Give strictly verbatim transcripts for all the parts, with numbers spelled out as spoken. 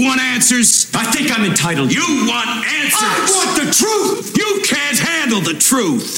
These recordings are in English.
want answers? I think I'm entitled. You want answers? I want the truth! You can't handle the truth!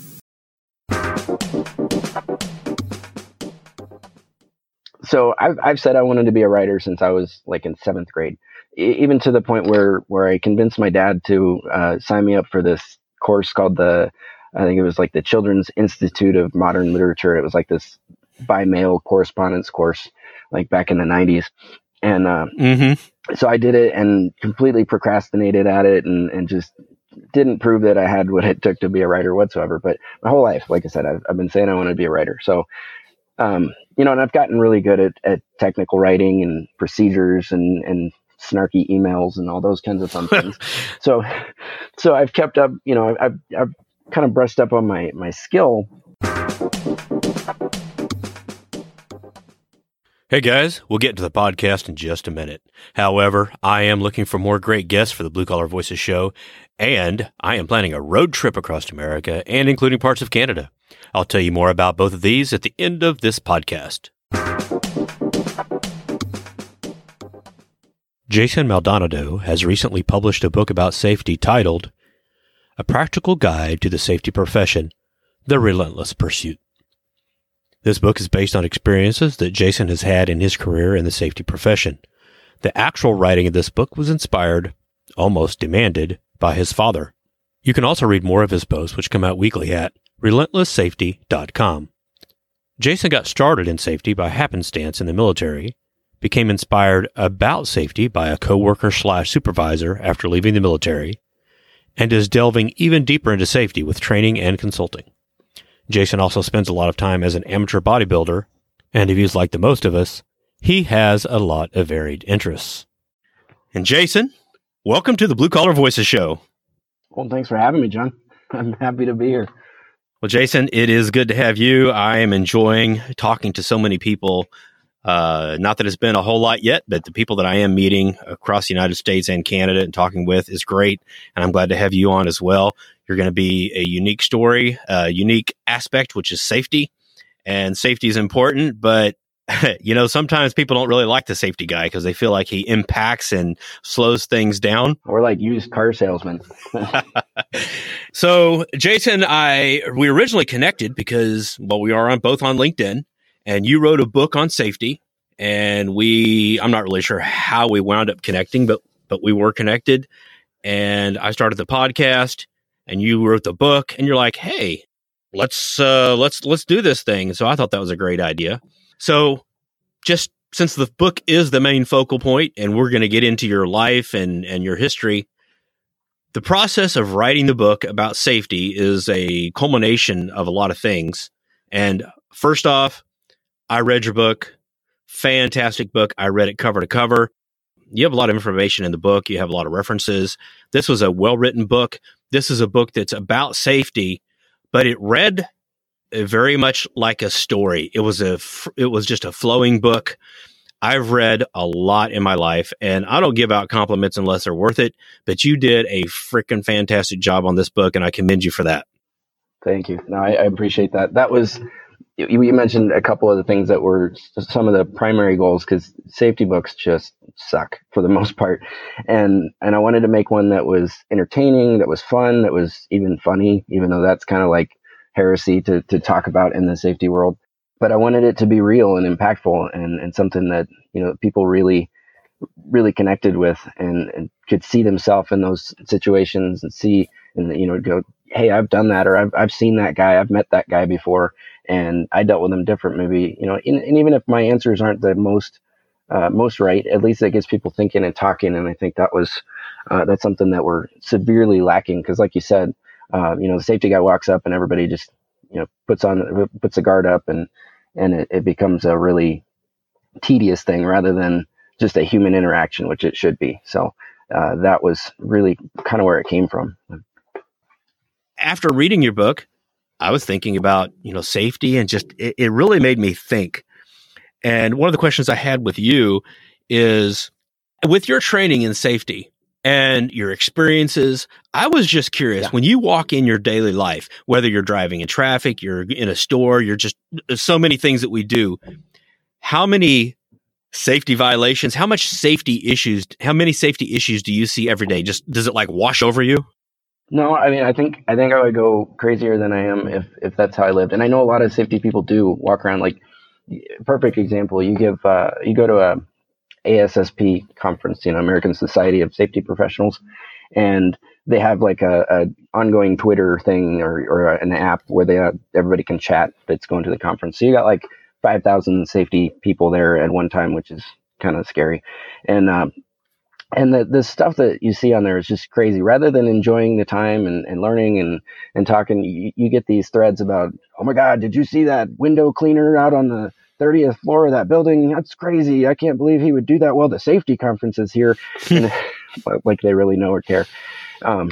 So I've, I've said I wanted to be a writer since I was like in seventh grade, e- even to the point where, where I convinced my dad to uh, sign me up for this course called the, I think it was like the Children's Institute of Modern Literature. It was like this bi-mail correspondence course, like back in the nineties. And uh, mm-hmm. so I did it and completely procrastinated at it and, and just didn't prove that I had what it took to be a writer whatsoever. But my whole life, like I said, I've, I've been saying I want to be a writer. So, um, you know, and I've gotten really good at, at technical writing and procedures and, and snarky emails and all those kinds of fun things. So, so I've kept up, you know, I've, I've kind of brushed up on my, my skill. Hey guys, we'll get to the podcast in just a minute. However, I am looking for more great guests for the Blue Collar Voices show, and I am planning a road trip across America and including parts of Canada. I'll tell you more about both of these at the end of this podcast. Jason Maldonado has recently published a book about safety titled A Practical Guide to the Safety Profession, The Relentless Pursuit. This book is based on experiences that Jason has had in his career in the safety profession. The actual writing of this book was inspired, almost demanded, by his father. You can also read more of his posts, which come out weekly at relentless safety dot com. Jason got started in safety by happenstance in the military, became inspired about safety by a coworker slash supervisor after leaving the military, and is delving even deeper into safety with training and consulting. Jason also spends a lot of time as an amateur bodybuilder, and if he's like the most of us, he has a lot of varied interests. And Jason, welcome to the Blue Collar Voices show. Well, thanks for having me, John. I'm happy to be here. Well, Jason, it is good to have you. I am enjoying talking to so many people. Uh, not that it's been a whole lot yet, but the people that I am meeting across the United States and Canada and talking with is great. And I'm glad to have you on as well. You're going to be a unique story, a unique aspect, which is safety. And safety is important, but you know, sometimes people don't really like the safety guy because they feel like he impacts and slows things down. Or like used car salesman. So, Jason, I we originally connected because, well, we are on both on LinkedIn, and you wrote a book on safety, and we, I'm not really sure how we wound up connecting, but but we were connected, and I started the podcast, and you wrote the book, and you're like, hey, let's uh, let's let's do this thing. So I thought that was a great idea. So just since the book is the main focal point and we're going to get into your life and, and your history, the process of writing the book about safety is a culmination of a lot of things. And first off, I read your book, fantastic book. I read it cover to cover. You have a lot of information in the book. You have a lot of references. This was a well-written book. This is a book that's about safety, but it read very much like a story. It was a, it was just a flowing book. I've read a lot in my life, and I don't give out compliments unless they're worth it, but you did a freaking fantastic job on this book, and I commend you for that. Thank you. No, I, I appreciate that. That was, you, you mentioned a couple of the things that were some of the primary goals, because safety books just suck for the most part. And, and I wanted to make one that was entertaining, that was fun, that was even funny, even though that's kind of like heresy to, to talk about in the safety world. But I wanted it to be real and impactful and, and something that, you know, people really, really connected with and, and could see themselves in those situations and see, and, you know, go, hey, I've done that, or I've, I've seen that guy, I've met that guy before, and I dealt with him different, maybe, you know, and, and even if my answers aren't the most, uh, most right, at least it gets people thinking and talking. And I think that was, uh, that's something that we're severely lacking. Cause like you said, Uh, you know, the safety guy walks up and everybody just, you know, puts on, puts a guard up and, and it, it becomes a really tedious thing rather than just a human interaction, which it should be. So uh, that was really kind of where it came from. After reading your book, I was thinking about, you know, safety and just, it, it really made me think. And one of the questions I had with you is, with your training in safety and your experiences, I was just curious, yeah. When you walk in your daily life, whether you're driving in traffic, you're in a store, you're just so many things that we do, how many Safety violations. How much safety issues, how many safety issues do you see every day? Just does it like wash over you? No, I mean, I think I think I would go crazier than I am if if that's how I lived. And I know a lot of safety people do walk around like, perfect example. You give uh, you go to a A S S P conference, you know, American Society of Safety Professionals, and they have like a, a ongoing Twitter thing or or an app where they uh, everybody can chat that's going to the conference. So you got like five thousand safety people there at one time, which is kind of scary, and. Um, And the, the stuff that you see on there is just crazy. Rather than enjoying the time and, and learning and, and talking, you, you get these threads about, oh my God, did you see that window cleaner out on the thirtieth floor of that building? That's crazy. I can't believe he would do that. Well, the safety conference is here. And, like they really know or care. Um,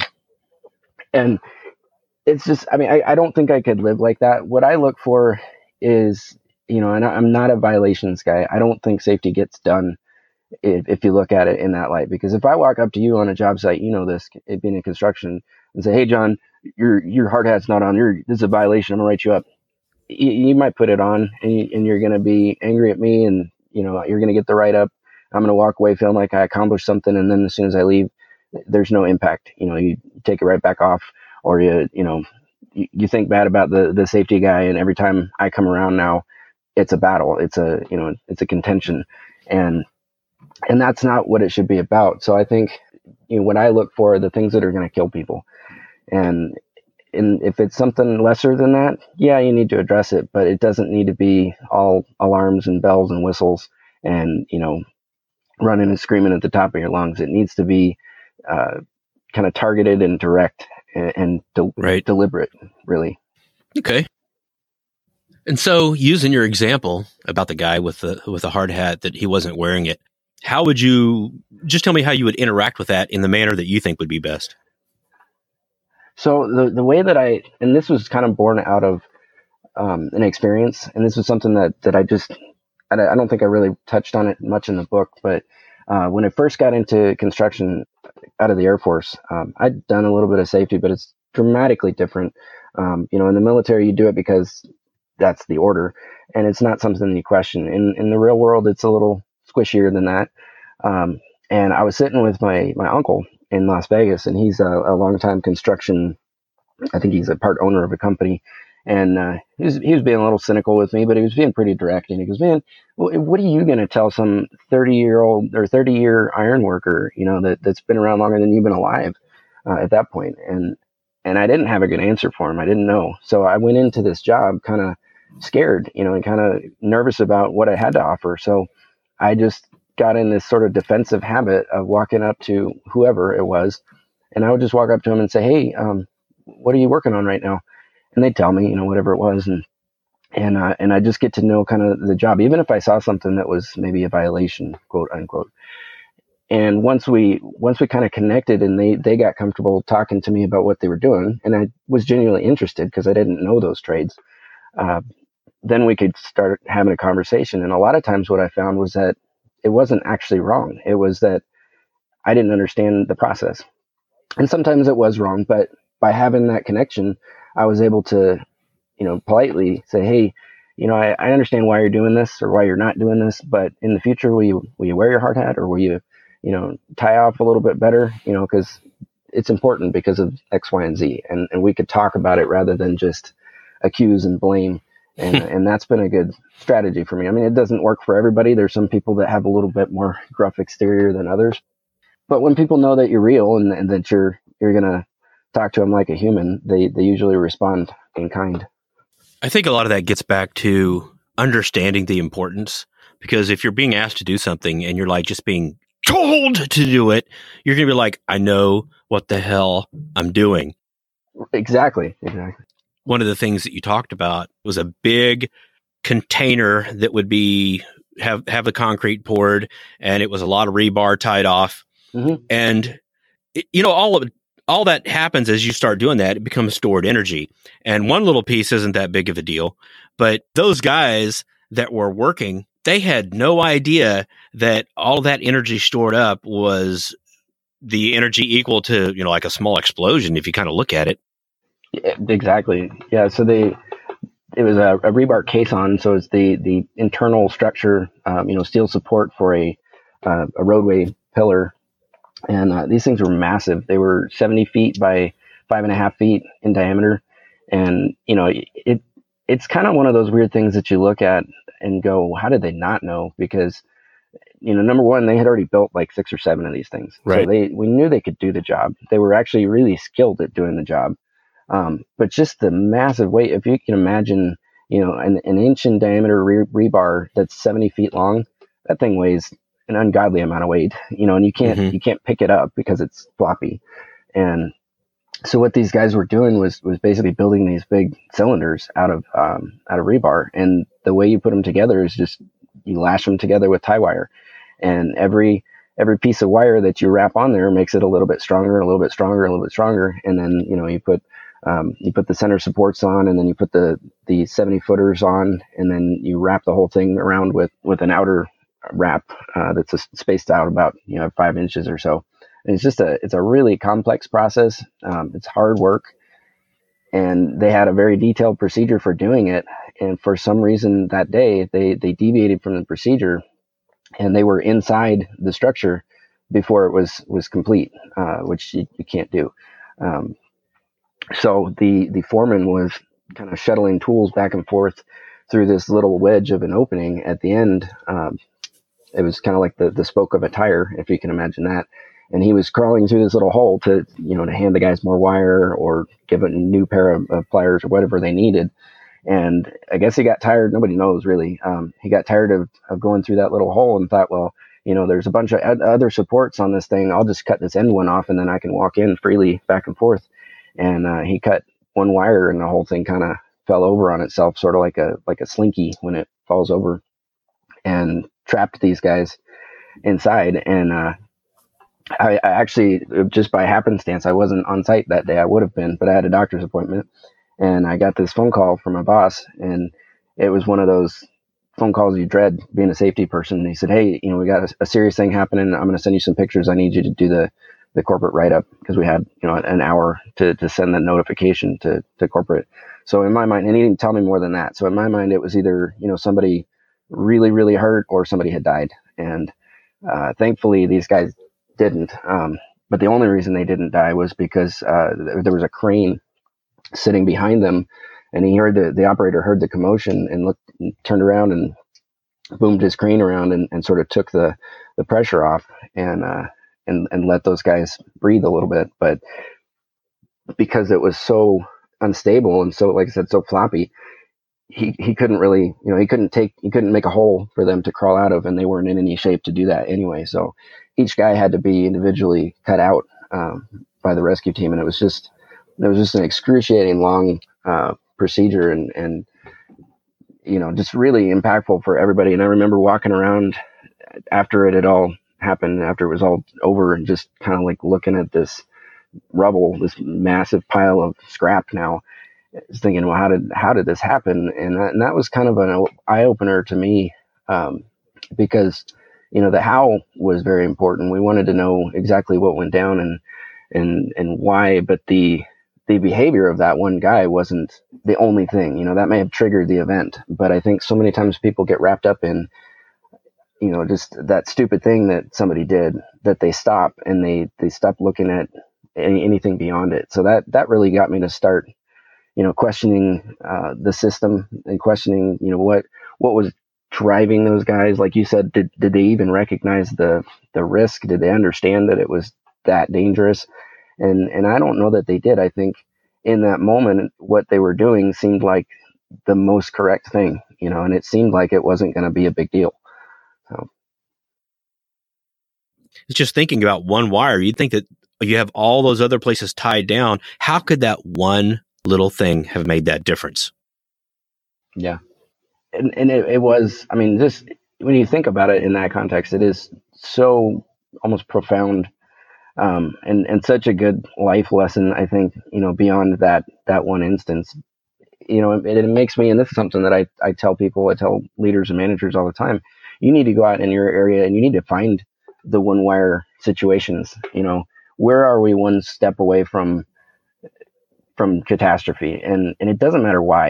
and it's just, I mean, I, I don't think I could live like that. What I look for is, you know, and I'm not a violations guy. I don't think safety gets done If, if you look at it in that light, because if I walk up to you on a job site, you know this, it being in construction, and say, "Hey, John, your your hard hat's not on. You're this is a violation. I'm gonna write you up." You, you might put it on, and, you, and you're gonna be angry at me, and you know you're gonna get the write up. I'm gonna walk away feeling like I accomplished something, and then as soon as I leave, there's no impact. You know, you take it right back off, or you you know you, you think bad about the the safety guy, and every time I come around now, it's a battle. It's a you know it's a contention, and And that's not what it should be about. So I think, you know, what I look for are the things that are going to kill people. And, and if it's something lesser than that, yeah, you need to address it, but it doesn't need to be all alarms and bells and whistles and, you know, running and screaming at the top of your lungs. It needs to be uh, kind of targeted and direct and, and de- right. deliberate, really. Okay. And so using your example about the guy with the, with the hard hat that he wasn't wearing it, how would you, just tell me how you would interact with that in the manner that you think would be best? So the the way that I, and this was kind of born out of um, an experience, and this was something that, that I just, I, I don't think I really touched on it much in the book, but uh, when I first got into construction out of the Air Force, um, I'd done a little bit of safety, but it's dramatically different. Um, you know, in the military, you do it because that's the order, and it's not something you question. In in the real world, it's a little squishier than that. Um, and I was sitting with my, my uncle in Las Vegas, and he's a, a longtime construction, I think he's a part owner of a company. And, uh, he was, he was being a little cynical with me, but he was being pretty direct. And he goes, "Man, what are you going to tell some thirty year old or thirty year iron worker, you know, that, that's been around longer than you've been alive, uh, at that point?" And, and I didn't have a good answer for him. I didn't know. So I went into this job kind of scared, you know, and kind of nervous about what I had to offer. So I just got in this sort of defensive habit of walking up to whoever it was, and I would just walk up to him and say, "Hey, um, what are you working on right now?" And they'd tell me, you know, whatever it was, and and uh, and I just get to know kind of the job, even if I saw something that was maybe a violation, quote unquote. And once we once we kind of connected, and they they got comfortable talking to me about what they were doing, and I was genuinely interested because I didn't know those trades. Uh, then we could start having a conversation. And a lot of times what I found was that it wasn't actually wrong. It was that I didn't understand the process. And sometimes it was wrong, but by having that connection, I was able to, you know, politely say, "Hey, you know, I, I understand why you're doing this or why you're not doing this, but in the future, will you, will you wear your hard hat, or will you, you know, tie off a little bit better, you know, because it's important because of X, Y, and Z." And, and we could talk about it rather than just accuse and blame. And and that's been a good strategy for me. I mean, it doesn't work for everybody. There's some people that have a little bit more gruff exterior than others. But when people know that you're real and, and that you're you're gonna talk to them like a human, they they usually respond in kind. I think a lot of that gets back to understanding the importance, because if you're being asked to do something and you're like just being told to do it, you're gonna be like, "I know what the hell I'm doing." Exactly. Exactly. One of the things that you talked about was a big container that would be have have the concrete poured, and it was a lot of rebar tied off. Mm-hmm. And it, you know, all of all that happens as you start doing that, it becomes stored energy. And one little piece isn't that big of a deal, but those guys that were working, they had no idea that all that energy stored up was the energy equal to, you know, like a small explosion if you kind of look at it. Yeah, exactly. Yeah. So they it was a, a rebar caisson, so it's the the internal structure, um, you know, steel support for a uh, a roadway pillar, and uh, these things were massive. They were seventy feet by five and a half feet in diameter, and you know, it it's kind of one of those weird things that you look at and go, how did they not know? Because you know, number one, they had already built like six or seven of these things, Right. so they we knew they could do the job. They were actually really skilled at doing the job. Um, but just the massive weight, if you can imagine, you know, an, an inch in diameter re- rebar that's seventy feet long, that thing weighs an ungodly amount of weight, you know, and you can't, Mhm. you can't pick it up because it's floppy. And so what these guys were doing was, was basically building these big cylinders out of, um, out of rebar. And the way you put them together is just, you lash them together with tie wire, and every, every piece of wire that you wrap on there makes it a little bit stronger, a little bit stronger, a little bit stronger. And then, you know, you put, Um, you put the center supports on, and then you put the, the seventy footers on, and then you wrap the whole thing around with, with an outer wrap, uh, that's a, spaced out about, you know, five inches or so. And it's just a, it's a really complex process. Um, it's hard work, and they had a very detailed procedure for doing it. And for some reason that day, they, they deviated from the procedure, and they were inside the structure before it was, was complete, uh, which you, you can't do. Um, So the, the foreman was kind of shuttling tools back and forth through this little wedge of an opening at the end. Um, it was kind of like the, the spoke of a tire, if you can imagine that. And he was crawling through this little hole to, you know, to hand the guys more wire or give a new pair of, of pliers or whatever they needed. And I guess he got tired. Nobody knows really. Um, he got tired of, of going through that little hole and thought, well, you know, there's a bunch of other supports on this thing. I'll just cut this end one off, and then I can walk in freely back and forth. And uh, he cut one wire, and the whole thing kind of fell over on itself, sort of like a like a slinky when it falls over, and trapped these guys inside. And uh, I, I actually, just by happenstance, I wasn't on site that day. I would have been, but I had a doctor's appointment, and I got this phone call from my boss, and it was one of those phone calls you dread being a safety person. And he said, "Hey, you know, we got a, a serious thing happening. I'm going to send you some pictures. I need you to do the the corporate write-up," because we had, you know, an hour to, to send the notification to, to corporate. So in my mind, and he didn't tell me more than that. So in my mind, it was either, you know, somebody really, really hurt or somebody had died. And uh, thankfully these guys didn't. Um, but the only reason they didn't die was because uh, there was a crane sitting behind them, and he heard the, the operator heard the commotion and looked, and turned around and boomed his crane around and, and sort of took the, the pressure off. And, uh, and, and let those guys breathe a little bit. But because it was so unstable and so, like I said, so floppy, he, he couldn't really, you know, he couldn't take, he couldn't make a hole for them to crawl out of, and they weren't in any shape to do that anyway. So each guy had to be individually cut out um, by the rescue team. And it was just, it was just an excruciating long uh, procedure, and, and, you know, just really impactful for everybody. And I remember walking around after it had all happened, after it was all over, and just kind of like looking at this rubble, this massive pile of scrap now, just thinking, well, how did how did this happen? And that, and that was kind of an eye opener to me, um, because, you know, the how was very important. We wanted to know exactly what went down and and and why, but the the behavior of that one guy wasn't the only thing. You know, that may have triggered the event, but I think so many times people get wrapped up in, you know, just that stupid thing that somebody did, that they stop and they, they stop looking at any, anything beyond it. So that, that really got me to start, you know, questioning uh, the system and questioning, you know, what, what was driving those guys. Like you said, did, did they even recognize the, the risk? Did they understand that it was that dangerous? And, and I don't know that they did. I think in that moment, what they were doing seemed like the most correct thing, you know, and it seemed like it wasn't going to be a big deal. So. It's just thinking about one wire. You'd think that you have all those other places tied down. How could that one little thing have made that difference? Yeah. And, and it, it was, I mean, just when you think about it in that context, it is so almost profound, um, and, and such a good life lesson, I think, you know, beyond that, that one instance. You know, it, it makes me, and this is something that I, I tell people, I tell leaders and managers all the time, you need to go out in your area and you need to find the one wire situations. You know, where are we one step away from, from catastrophe? And, and it doesn't matter why.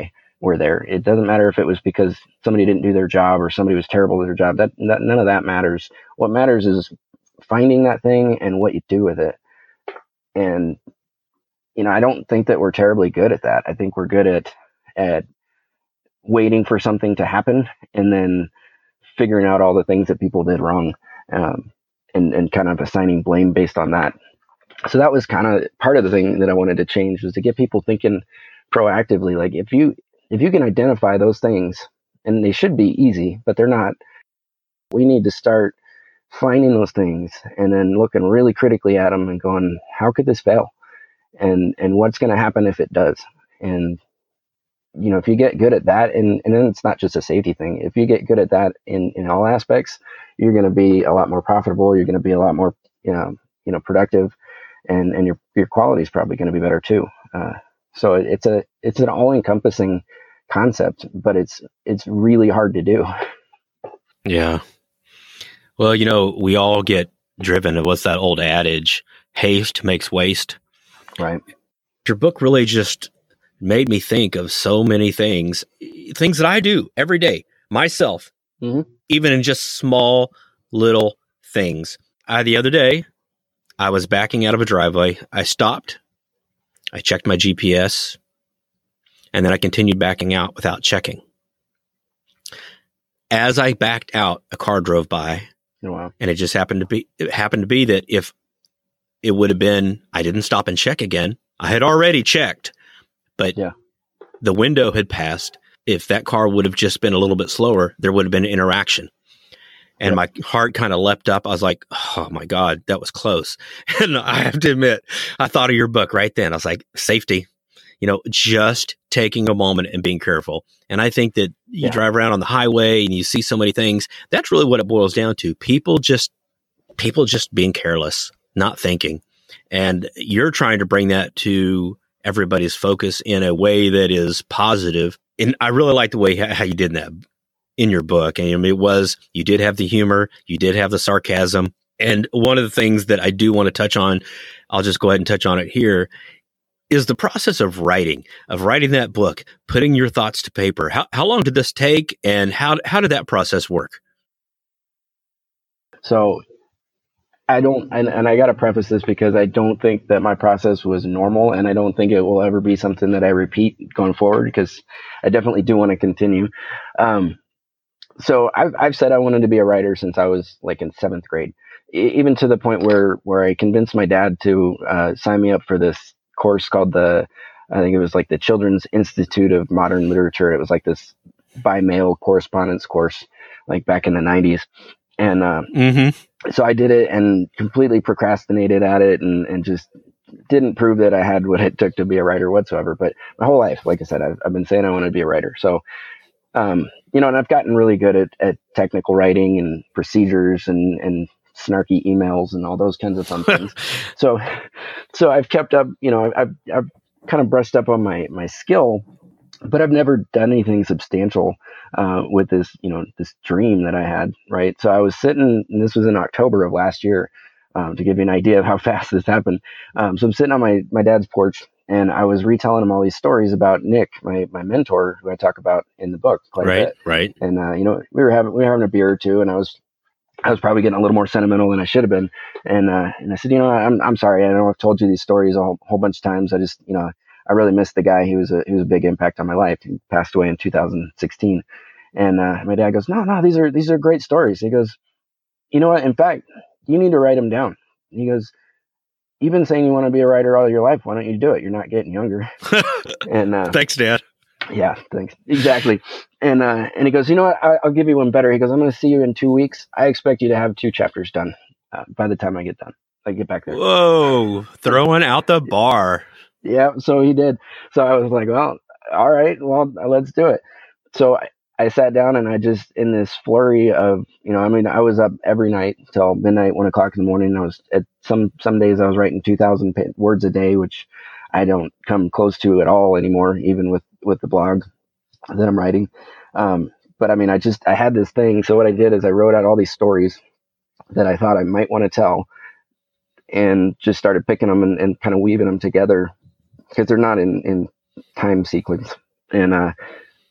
were there. It doesn't matter if it was because somebody didn't do their job or somebody was terrible at their job. That, that none of that matters. What matters is finding that thing and what you do with it. And, you know, I don't think that we're terribly good at that. I think we're good at, at waiting for something to happen and then figuring out all the things that people did wrong, um, and, and kind of assigning blame based on that. So that was kind of part of the thing that I wanted to change, was to get people thinking proactively. Like if you, if you can identify those things, and they should be easy, but they're not, we need to start finding those things and then looking really critically at them and going, how could this fail? And, and what's going to happen if it does? And, you know, if you get good at that, and, and then it's not just a safety thing. If you get good at that in, in all aspects, you're going to be a lot more profitable. You're going to be a lot more, you know, you know, productive, and, and your, your quality is probably going to be better too. Uh, so it, it's a, it's an all encompassing concept, but it's, it's really hard to do. Yeah. Well, you know, we all get driven. What's that old adage? Haste makes waste. Right. Your book really just made me think of so many things, things that I do every day myself, mm-hmm. even in just small little things. I, the other day, I was backing out of a driveway. I stopped. I checked my G P S, and then I continued backing out without checking. As I backed out, a car drove by. Oh, wow. And it just happened to be, it happened to be that if it would have been, I didn't stop and check again. I had already checked, but yeah. the window had passed. If that car would have just been a little bit slower, there would have been an interaction. And yep. my heart kind of leapt up. I was like, oh my God, that was close. And I have to admit, I thought of your book right then. I was like, safety, you know, just taking a moment and being careful. And I think that you yeah. drive around on the highway and you see so many things. That's really what it boils down to. People just, people just being careless, not thinking. And you're trying to bring that to everybody's focus in a way that is positive. And I really like the way how you did that in your book. And I mean, it was, you did have the humor, you did have the sarcasm. And one of the things that I do want to touch on, I'll just go ahead and touch on it here, is the process of writing, of writing that book, putting your thoughts to paper. How how long did this take, and how how did that process work? So I don't, and, and I got to preface this because I don't think that my process was normal, and I don't think it will ever be something that I repeat going forward, because I definitely do want to continue. Um, so I've, I've said I wanted to be a writer since I was like in seventh grade, e- even to the point where, where I convinced my dad to uh, sign me up for this course called the, I think it was like the Children's Institute of Modern Literature. It was like this bi-mail correspondence course, like back in the nineties. And uh, mm-hmm. so I did it and completely procrastinated at it, and, and just didn't prove that I had what it took to be a writer whatsoever. But my whole life, like I said, I've, I've been saying I want to be a writer. So, um, you know, and I've gotten really good at, at technical writing and procedures and, and snarky emails and all those kinds of fun things. So, so I've kept up, you know, I've, I've kind of brushed up on my, my skill, but I've never done anything substantial, uh, with this, you know, this dream that I had. Right. So I was sitting, and this was in October of last year, um, to give you an idea of how fast this happened. Um, so I'm sitting on my, my dad's porch, and I was retelling him all these stories about Nick, my, my mentor, who I talk about in the book quite right, a bit. Right. And, uh, you know, we were having, we were having a beer or two, and I was, I was probably getting a little more sentimental than I should have been. And, uh, and I said, you know, I'm, I'm sorry. I know I've told you these stories a whole, whole bunch of times. I just, you know, I really missed the guy. He was a, he was a big impact on my life. He passed away in two thousand sixteen. And, uh, my dad goes, no, no, these are, these are great stories. He goes, you know what? In fact, you need to write them down. He goes, you've been saying you want to be a writer all your life. Why don't you do it? You're not getting younger. And, uh, thanks, Dad. Yeah, thanks. Exactly. And, uh, and he goes, you know what? I, I'll give you one better. He goes, I'm going to see you in two weeks. I expect you to have two chapters done, uh, by the time I get done. I get back there. Whoa. Throwing out the bar. Yeah. So he did. So I was like, well, all right, well, let's do it. So I, I sat down, and I just, in this flurry of, you know, I mean, I was up every night till midnight, one o'clock in the morning. I was at some, some days I was writing two thousand words a day, which I don't come close to at all anymore, even with, with the blog that I'm writing. Um, but I mean, I just, I had this thing. So what I did is I wrote out all these stories that I thought I might want to tell, and just started picking them and, and kind of weaving them together, because they're not in, in time sequence. And, uh,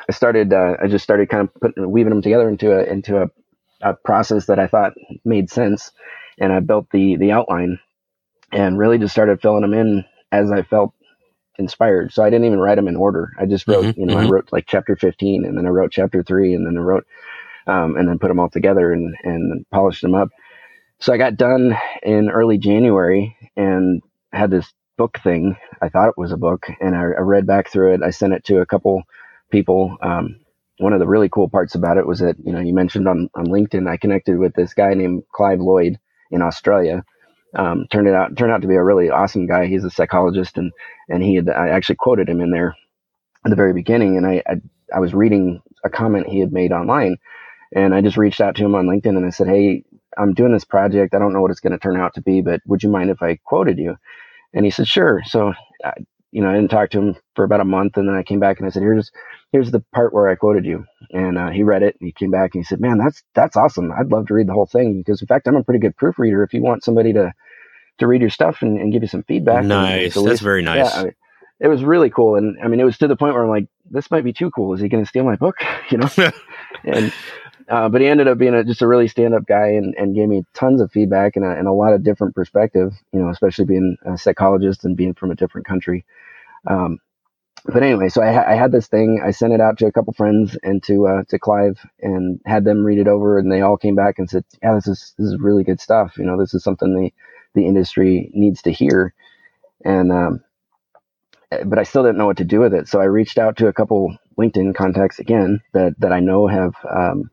I started, uh, I just started kind of putting, weaving them together into a, into a, a process that I thought made sense. And I built the, the outline and really just started filling them in as I felt inspired. So I didn't even write them in order. I just wrote, mm-hmm, you know, mm-hmm. I wrote like chapter fifteen, and then I wrote chapter three, and then I wrote, um, and then put them all together and, and polished them up. So I got done in early January and had this book thing. I thought it was a book, and I, I read back through it. I sent it to a couple people. Um, one of the really cool parts about it was that, you know, you mentioned on, on LinkedIn, I connected with this guy named Clive Lloyd in Australia. Um, turned it out, turned out to be a really awesome guy. He's a psychologist, and, and he had, I actually quoted him in there at the very beginning. And I, I, I was reading a comment he had made online, and I just reached out to him on LinkedIn and I said, "Hey, I'm doing this project. I don't know what it's going to turn out to be, but would you mind if I quoted you?" And he said, "Sure." So, I, you know, I didn't talk to him for about a month, and then I came back and I said, here's, here's the part where I quoted you. And uh, he read it, and he came back and he said, "Man, that's, that's awesome. I'd love to read the whole thing, because in fact, I'm a pretty good proofreader. If you want somebody to, to read your stuff and, and give you some feedback." Nice. And, and that's very nice. Yeah, I mean, it was really cool. And I mean, it was to the point where I'm like, this might be too cool. Is he going to steal my book? You know? and, uh, but he ended up being a, just a really stand-up guy, and, and gave me tons of feedback and a, and a lot of different perspective, you know, especially being a psychologist and being from a different country. Um, but anyway, so I, ha- I had this thing. I sent it out to a couple friends and to uh, to Clive, and had them read it over, and they all came back and said, "Yeah, this is this is really good stuff. You know, this is something the the industry needs to hear." And um, but I still didn't know what to do with it, so I reached out to a couple LinkedIn contacts again that that I know have um,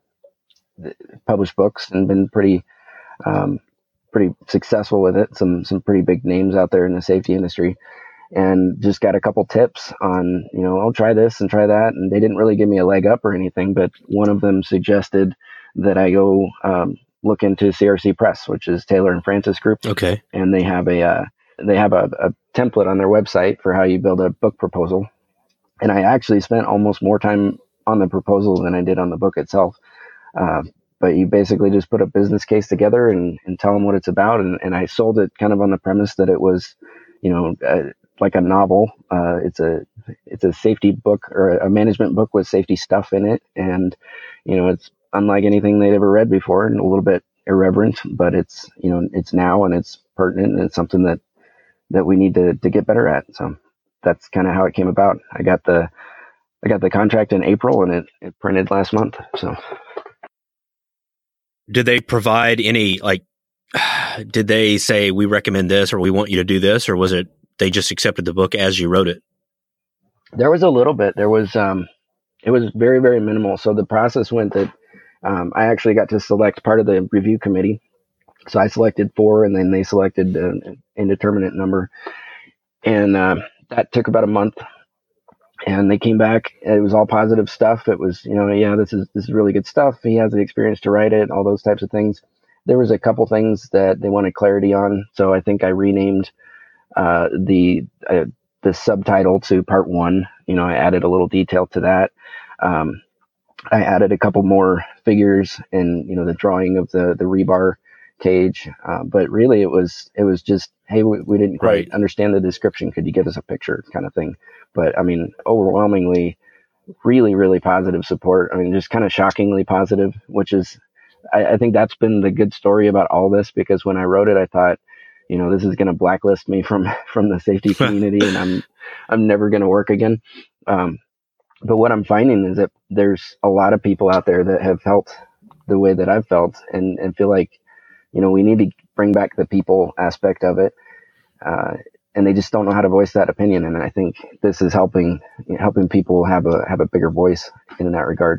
published books and been pretty um, pretty successful with it. Some some pretty big names out there in the safety industry. And just got a couple tips on, you know, I'll try this and try that. And they didn't really give me a leg up or anything, but one of them suggested that I go um, look into C R C Press, which is Taylor and Francis Group. Okay. And they have a uh, they have a, a template on their website for how you build a book proposal. And I actually spent almost more time on the proposal than I did on the book itself. Uh, but you basically just put a business case together and, and tell them what it's about. And, and I sold it kind of on the premise that it was, you know, uh, like a novel. Uh, it's a it's a safety book, or a management book with safety stuff in it, and you know, it's unlike anything they'd ever read before, and a little bit irreverent, but it's, you know, it's now and it's pertinent, and it's something that that we need to to get better at. So that's kind of how it came about. I got the I got the contract in April, and it, it printed last month. So did they provide any, like, did they say, "We recommend this," or "We want you to do this," or was it they just accepted the book as you wrote it? There was a little bit. There was, um, it was very, very minimal. So the process went that um, I actually got to select part of the review committee. So I selected four, and then they selected an indeterminate number. And uh, that took about a month. And they came back. It was all positive stuff. It was, you know, yeah, this is this is really good stuff. He has the experience to write it, all those types of things. There was a couple things that they wanted clarity on. So I think I renamed Uh, the uh, the subtitle to part one. You know, I added a little detail to that. Um, I added a couple more figures and, you know, the drawing of the the rebar cage. Uh, but really, it was it was just, hey, we, we didn't quite right. understand the description. Could you give us a picture, kind of thing? But I mean, overwhelmingly, really, really positive support. I mean, just kind of shockingly positive, which is, I, I think that's been the good story about all this, because when I wrote it, I thought, you know, this is going to blacklist me from, from the safety community, and I'm, I'm never going to work again. Um, but what I'm finding is that there's a lot of people out there that have felt the way that I've felt, and, and feel like, you know, we need to bring back the people aspect of it. Uh, and they just don't know how to voice that opinion. And I think this is helping, you know, helping people have a, have a bigger voice in that regard.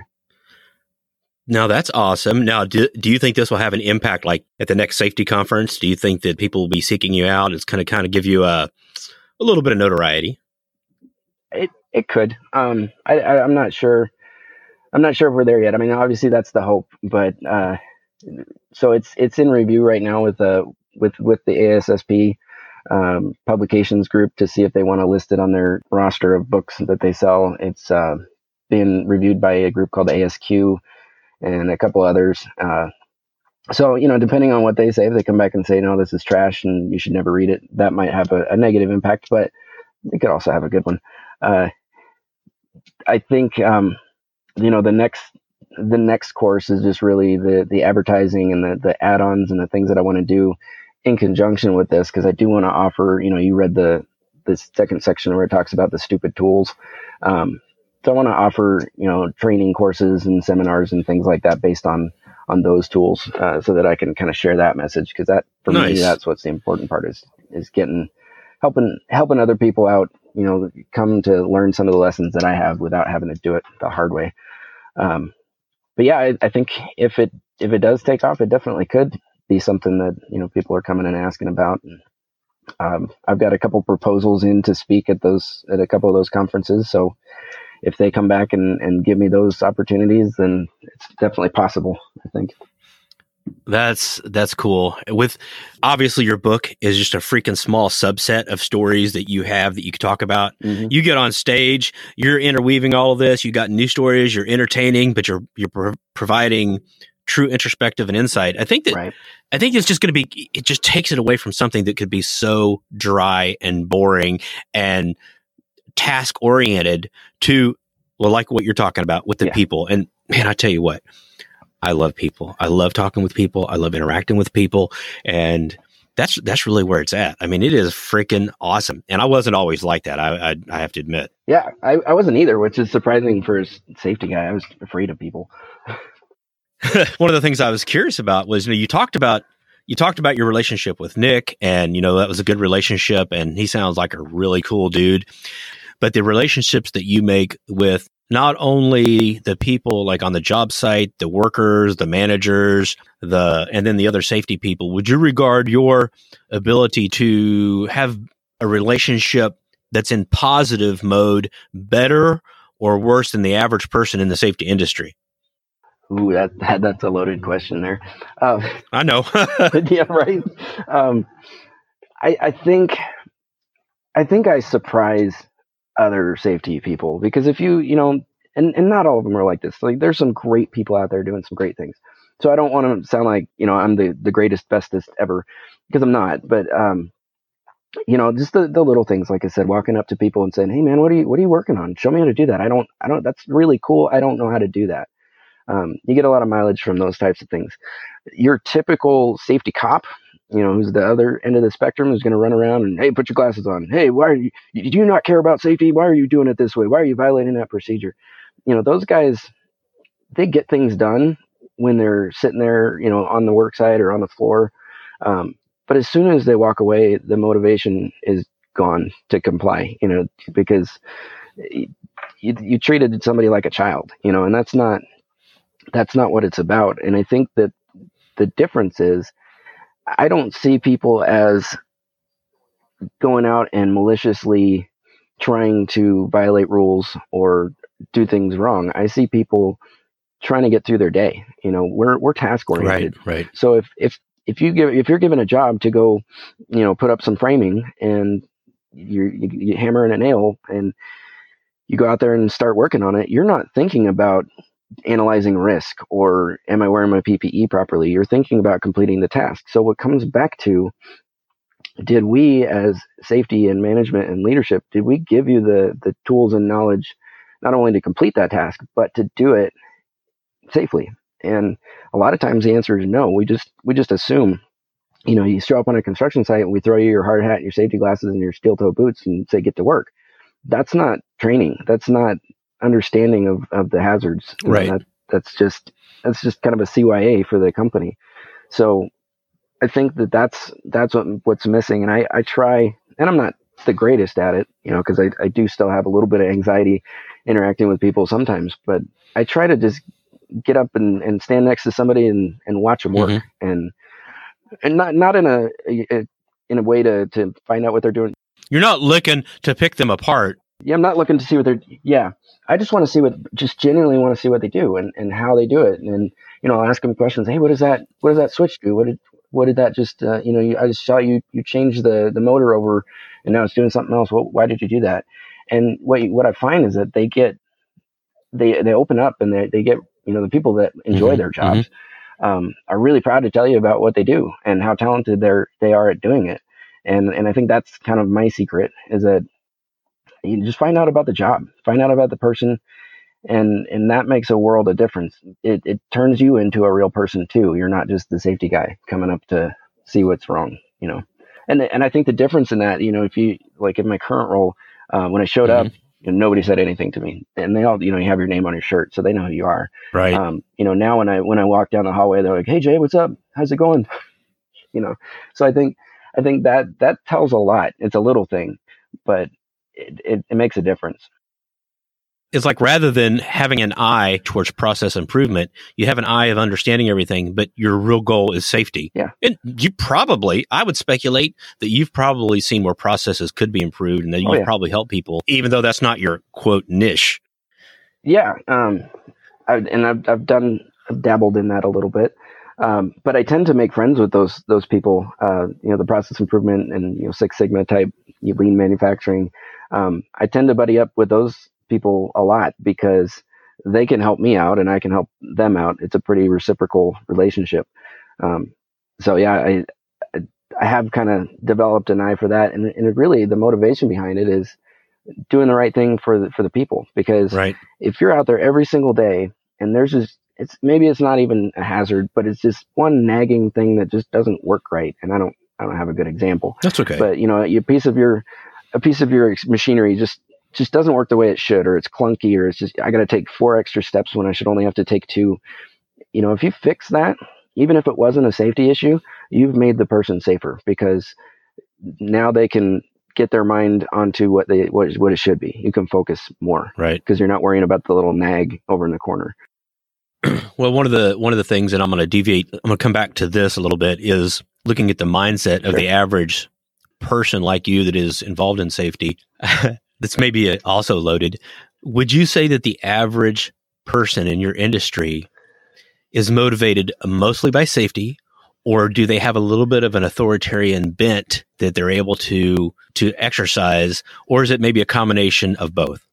Now, that's awesome. Now, do, do you think this will have an impact, like at the next safety conference? Do you think that people will be seeking you out? It's going to kind of give you a, a little bit of notoriety. It it could. Um, I, I, I'm not sure. I'm not sure if we're there yet. I mean, obviously that's the hope, but uh, so it's it's in review right now with uh with with the A S S P um, publications group to see if they want to list it on their roster of books that they sell. It's uh, being reviewed by a group called A S Q and a couple others. Uh, so, you know, depending on what they say, if they come back and say, no, this is trash and you should never read it, that might have a, a negative impact, but it could also have a good one. Uh, I think, um, you know, the next the next course is just really the the advertising and the the add-ons and the things that I want to do in conjunction with this, because I do want to offer, you know, you read the the second section where it talks about the stupid tools. Um, so I want to offer, you know, training courses and seminars and things like that based on on those tools, uh, so that I can kind of share that message, because that for Nice. me, that's what's the important part, is is getting helping helping other people out, you know, come to learn some of the lessons that I have without having to do it the hard way. Um, but yeah, I, I think if it if it does take off, it definitely could be something that, you know, people are coming and asking about. And, um, I've got a couple proposals in to speak at those at a couple of those conferences. So if they come back and, and give me those opportunities, then it's definitely possible, I think. That's that's cool. With obviously your book is just a freaking small subset of stories that you have that you could talk about. Mm-hmm. You get on stage, you're interweaving all of this. You got new stories, you're entertaining, but you're you're pro- providing true introspective and insight. I think that Right. I think it's just going to be. It just takes it away from something that could be so dry and boring and task oriented to, well, like what you're talking about with the Yeah. people. And man, I tell you what. I love people. I love talking with people. I love interacting with people. And that's that's really where it's at. I mean, it is freaking awesome. And I wasn't always like that. I I, I have to admit. Yeah, I, I wasn't either, which is surprising for a safety guy. I was afraid of people. One of the things I was curious about was, you know, you talked about you talked about your relationship with Nick, and you know that was a good relationship, and he sounds like a really cool dude. But the relationships that you make with not only the people like on the job site, the workers, the managers, the and then the other safety people, would you regard your ability to have a relationship that's in positive mode better or worse than the average person in the safety industry? Ooh, that, that that's a loaded question there. Um, I know. yeah, right. Um, I, I think, I think I surprise other safety people, because if you, you know, and, and not all of them are like this. Like, there's some great people out there doing some great things. So I don't want to sound like, you know, I'm the, the greatest, bestest ever, because I'm not. But, um, you know, just the, the little things, like I said, walking up to people and saying, "Hey man, what are you, what are you working on? Show me how to do that." I don't, I don't, that's really cool. I don't know how to do that. Um, you get a lot of mileage from those types of things. Your typical safety cop, you know, who's the other end of the spectrum, is going to run around and, "Hey, put your glasses on. Hey, why are you, do you not care about safety? Why are you doing it this way? Why are you violating that procedure?" You know, those guys, they get things done when they're sitting there, you know, on the work site or on the floor. Um, but as soon as they walk away, the motivation is gone to comply, you know, because you, you treated somebody like a child, you know, and that's not, that's not what it's about. And I think that the difference is, I don't see people as going out and maliciously trying to violate rules or do things wrong. I see people trying to get through their day. You know, we're we're task oriented. Right, right. So if if if you give if you're given a job to go, you know, put up some framing, and you're you, you hammer in a nail and you go out there and start working on it, you're not thinking about analyzing risk or am I wearing my P P E properly? You're thinking about completing the task. So what comes back to, did we as safety and management and leadership, did we give you the the tools and knowledge not only to complete that task, but to do it safely? And a lot of times the answer is no. We just we just assume, you know, you show up on a construction site and we throw you your hard hat, your safety glasses, and your steel toe boots and say, "Get to work." That's not training. That's not understanding of, of the hazards. You know, Right. that, that's just that's just kind of a C Y A for the company. So I think that that's that's what what's missing. And I, I try, and I'm not the greatest at it, you know, because I, I do still have a little bit of anxiety interacting with people sometimes, but I try to just get up and, and stand next to somebody and, and watch them work, Mm-hmm. and and not not in a, a in a way to, to find out what they're doing. You're not looking to pick them apart. Yeah, I'm not looking to see what they're. Yeah, I just want to see what, just genuinely want to see what they do and, and how they do it. And you know, I'll ask them questions. Hey, what does that? What does that switch do? What did what did that just? Uh, you know, you, I just saw you you changed the the motor over, and now it's doing something else. Well, why did you do that? And what you, what I find is that they get they they open up, and they they get, you know, the people that enjoy Mm-hmm. their jobs um, are really proud to tell you about what they do and how talented they're they are at doing it. And and I think that's kind of my secret, is that you just find out about the job, find out about the person, And and that makes a world of difference. It it turns you into a real person too. You're not just the safety guy coming up to see what's wrong, you know. And and I think the difference in that, you know, if you like in my current role, uh, when I showed mm-hmm. up, you know, nobody said anything to me, and they all, you know, you have your name on your shirt, so they know who you are. Right. Um, you know, now when I when I walk down the hallway, they're like, "Hey Jay, what's up? How's it going?" You know. So I think I think that that tells a lot. It's a little thing, but it, it, it makes a difference. It's like rather than having an eye towards process improvement, you have an eye of understanding everything, but your real goal is safety. Yeah. And you probably, I would speculate that you've probably seen where processes could be improved and that you've oh, yeah. probably helped people, even though that's not your quote niche. Yeah. Um, I, and I've, I've done, I've dabbled in that a little bit. Um, but I tend to make friends with those, those people, uh, you know, the process improvement and, you know, Six Sigma type lean manufacturing. Um, I tend to buddy up with those people a lot because they can help me out and I can help them out. It's a pretty reciprocal relationship. Um, so yeah, I, I have kind of developed an eye for that. And, and it really, the motivation behind it is doing the right thing for the, for the people, because right. if you're out there every single day and there's just, it's maybe it's not even a hazard, but it's just one nagging thing that just doesn't work right. And I don't, I don't have a good example. That's okay. But you know, a piece of your, a piece of your machinery just, just doesn't work the way it should, or it's clunky, or it's just, I got to take four extra steps when I should only have to take two. You know, if you fix that, even if it wasn't a safety issue, you've made the person safer, because now they can get their mind onto what they, what, what it should be. You can focus more, right? Because you're not worrying about the little nag over in the corner. Well, one of the, one of the things, and I'm going to deviate, I'm going to come back to this a little bit, is looking at the mindset of Sure. the average person like you that is involved in safety. That's maybe also loaded. Would you say that the average person in your industry is motivated mostly by safety, or do they have a little bit of an authoritarian bent that they're able to to exercise, or is it maybe a combination of both?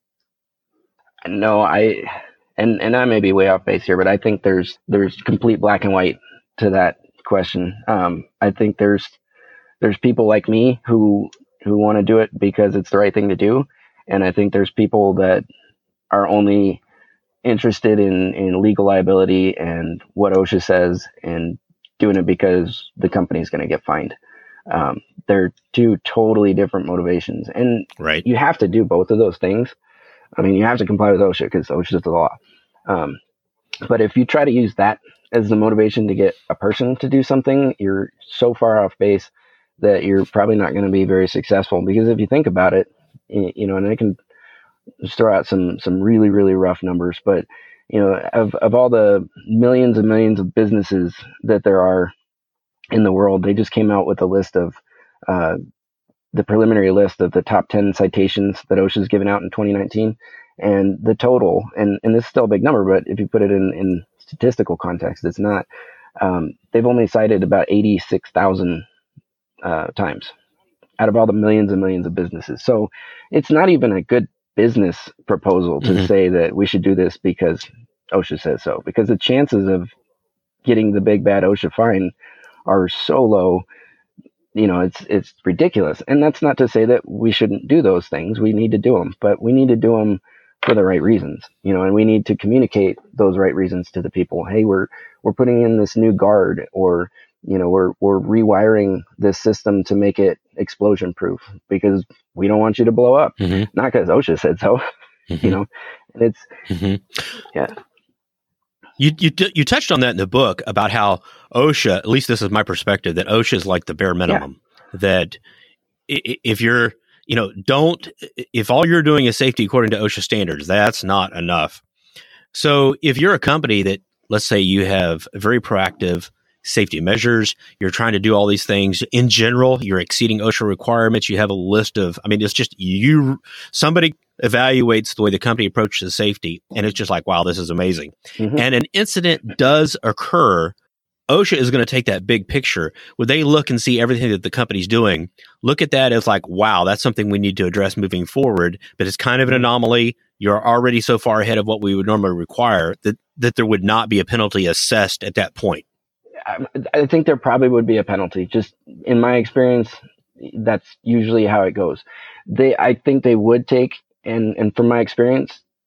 No, I and and I may be way off base here, but I think there's there's complete black and white to that question. Um, I think there's there's people like me who who want to do it because it's the right thing to do. And I think there's people that are only interested in, in legal liability and what OSHA says and doing it because the company is going to get fined. Um, they're two totally different motivations. And right. you have to do both of those things. I mean, you have to comply with OSHA because OSHA is the law. Um, but if you try to use that as the motivation to get a person to do something, you're so far off base that you're probably not going to be very successful. Because if you think about it, you know, and I can just throw out some some really, really rough numbers, but, you know, of, of all the millions and millions of businesses that there are in the world, they just came out with a list of uh, the preliminary list of the top ten citations that OSHA's given out in twenty nineteen. And the total, and, and this is still a big number, but if you put it in, in statistical context, it's not. Um, they've only cited about eighty-six thousand uh, times out of all the millions and millions of businesses. So it's not even a good business proposal to mm-hmm. say that we should do this because OSHA says so, because the chances of getting the big bad OSHA fine are so low. You know, it's it's ridiculous. And that's not to say that we shouldn't do those things. We need to do them, but we need to do them for the right reasons, you know, and we need to communicate those right reasons to the people. Hey, we're we're putting in this new guard, or, you know, we're we're rewiring this system to make it explosion proof because we don't want you to blow up. Mm-hmm. Not because OSHA said so, mm-hmm. you know. And it's mm-hmm. yeah. You you you touched on that in the book about how OSHA, at least this is my perspective, that OSHA is like the bare minimum. Yeah. That if you're, you know, don't, if all you're doing is safety according to OSHA standards, that's not enough. So if you're a company that, let's say you have very proactive safety measures, you're trying to do all these things in general, you're exceeding OSHA requirements, you have a list of, I mean, it's just you, somebody evaluates the way the company approaches safety, and it's just like, wow, this is amazing. Mm-hmm. And an incident does occur. OSHA is going to take that big picture where they look and see everything that the company's doing, look at that as like, wow, that's something we need to address moving forward, but it's kind of an anomaly. You're already so far ahead of what we would normally require that, that there would not be a penalty assessed at that point. I think there probably would be a penalty. Just in my experience, that's usually how it goes. They, I think they would take, and, and from my experience,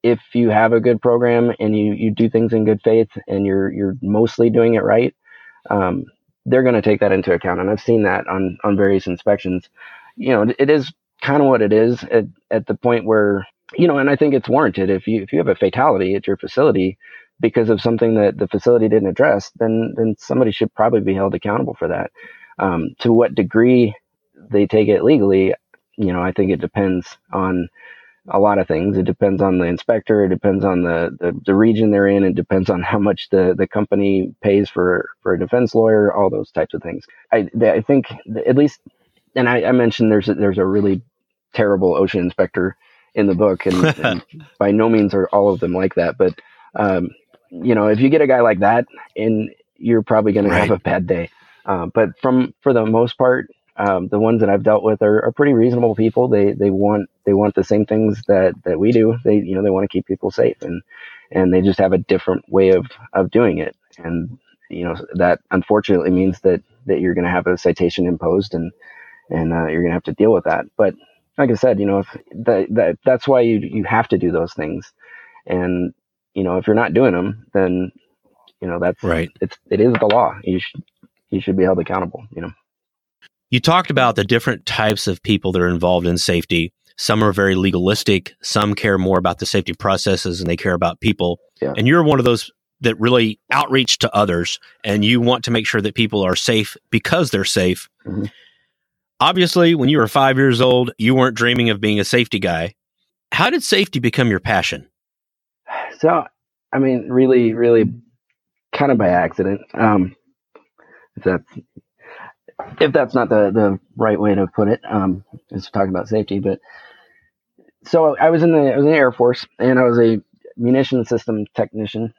if you have a good program and you, you do things in good faith and you're you're mostly doing it right, um, they're going to take that into account. And I've seen that on, on various inspections. You know, it is kind of what it is at, at the point where, you know, and I think it's warranted. If you if you have a fatality at your facility because of something that the facility didn't address, then then somebody should probably be held accountable for that. Um, to what degree they take it legally, you know, I think it depends on a lot of things. It depends on the inspector. It depends on the, the, the region they're in. It depends on how much the, the company pays for, for a defense lawyer, all those types of things. I, I think at least, and I, I mentioned there's a, there's a really terrible OSHA inspector in the book, and, and by no means are all of them like that. But, um, you know, if you get a guy like that, and you're probably going Right. to have a bad day. Uh, but from, for the most part, Um, the ones that I've dealt with are, are pretty reasonable people. They they want they want the same things that, that we do. They you know they want to keep people safe, and and they just have a different way of, of doing it. And you know that unfortunately means that, that you're going to have a citation imposed, and and uh, you're going to have to deal with that. But like I said, you know if that, that that's why you you have to do those things. And you know if you're not doing them, then you know that's Right. It's it is the law. You should you should be held accountable. You know. You talked about the different types of people that are involved in safety. Some are very legalistic. Some care more about the safety processes, and they care about people. Yeah. And you're one of those that really outreach to others, and you want to make sure that people are safe because they're safe. Mm-hmm. Obviously, when you were five years old, you weren't dreaming of being a safety guy. How did safety become your passion? So, I mean, really, really kind of by accident. Um, if that's, if that's not the, the right way to put it, um, is talking about safety. But so I was in the, I was in the Air Force, and I was a munition system technician,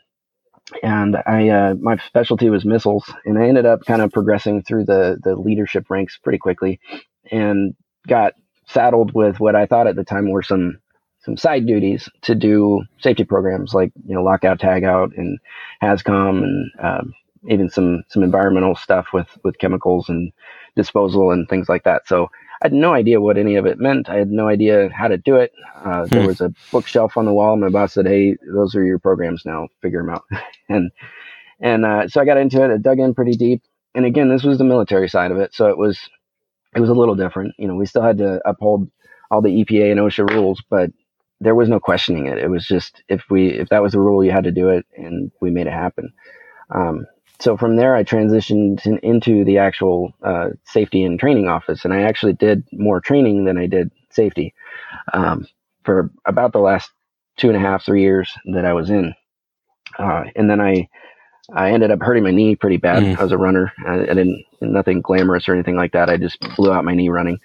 and I, uh, my specialty was missiles, and I ended up kind of progressing through the, the leadership ranks pretty quickly, and got saddled with what I thought at the time were some, some side duties to do safety programs like, you know, lockout, tagout, and HAZCOM, and, um, even some, some environmental stuff with, with chemicals and disposal and things like that. So I had no idea what any of it meant. I had no idea how to do it. Uh, there was a bookshelf on the wall. My boss said, "Hey, those are your programs now. Figure them out." and, and, uh, so I got into it. I dug in pretty deep. And again, this was the military side of it. So it was, it was a little different. You know, we still had to uphold all the E P A and OSHA rules, but there was no questioning it. It was just, if we, if that was the rule, you had to do it, and we made it happen. Um, So from there, I transitioned in, into the actual uh, safety and training office, and I actually did more training than I did safety um, for about the last two and a half, three years that I was in. Uh, and then I I ended up hurting my knee pretty bad. Mm. I was a runner. I, I didn't nothing glamorous or anything like that. I just blew out my knee running,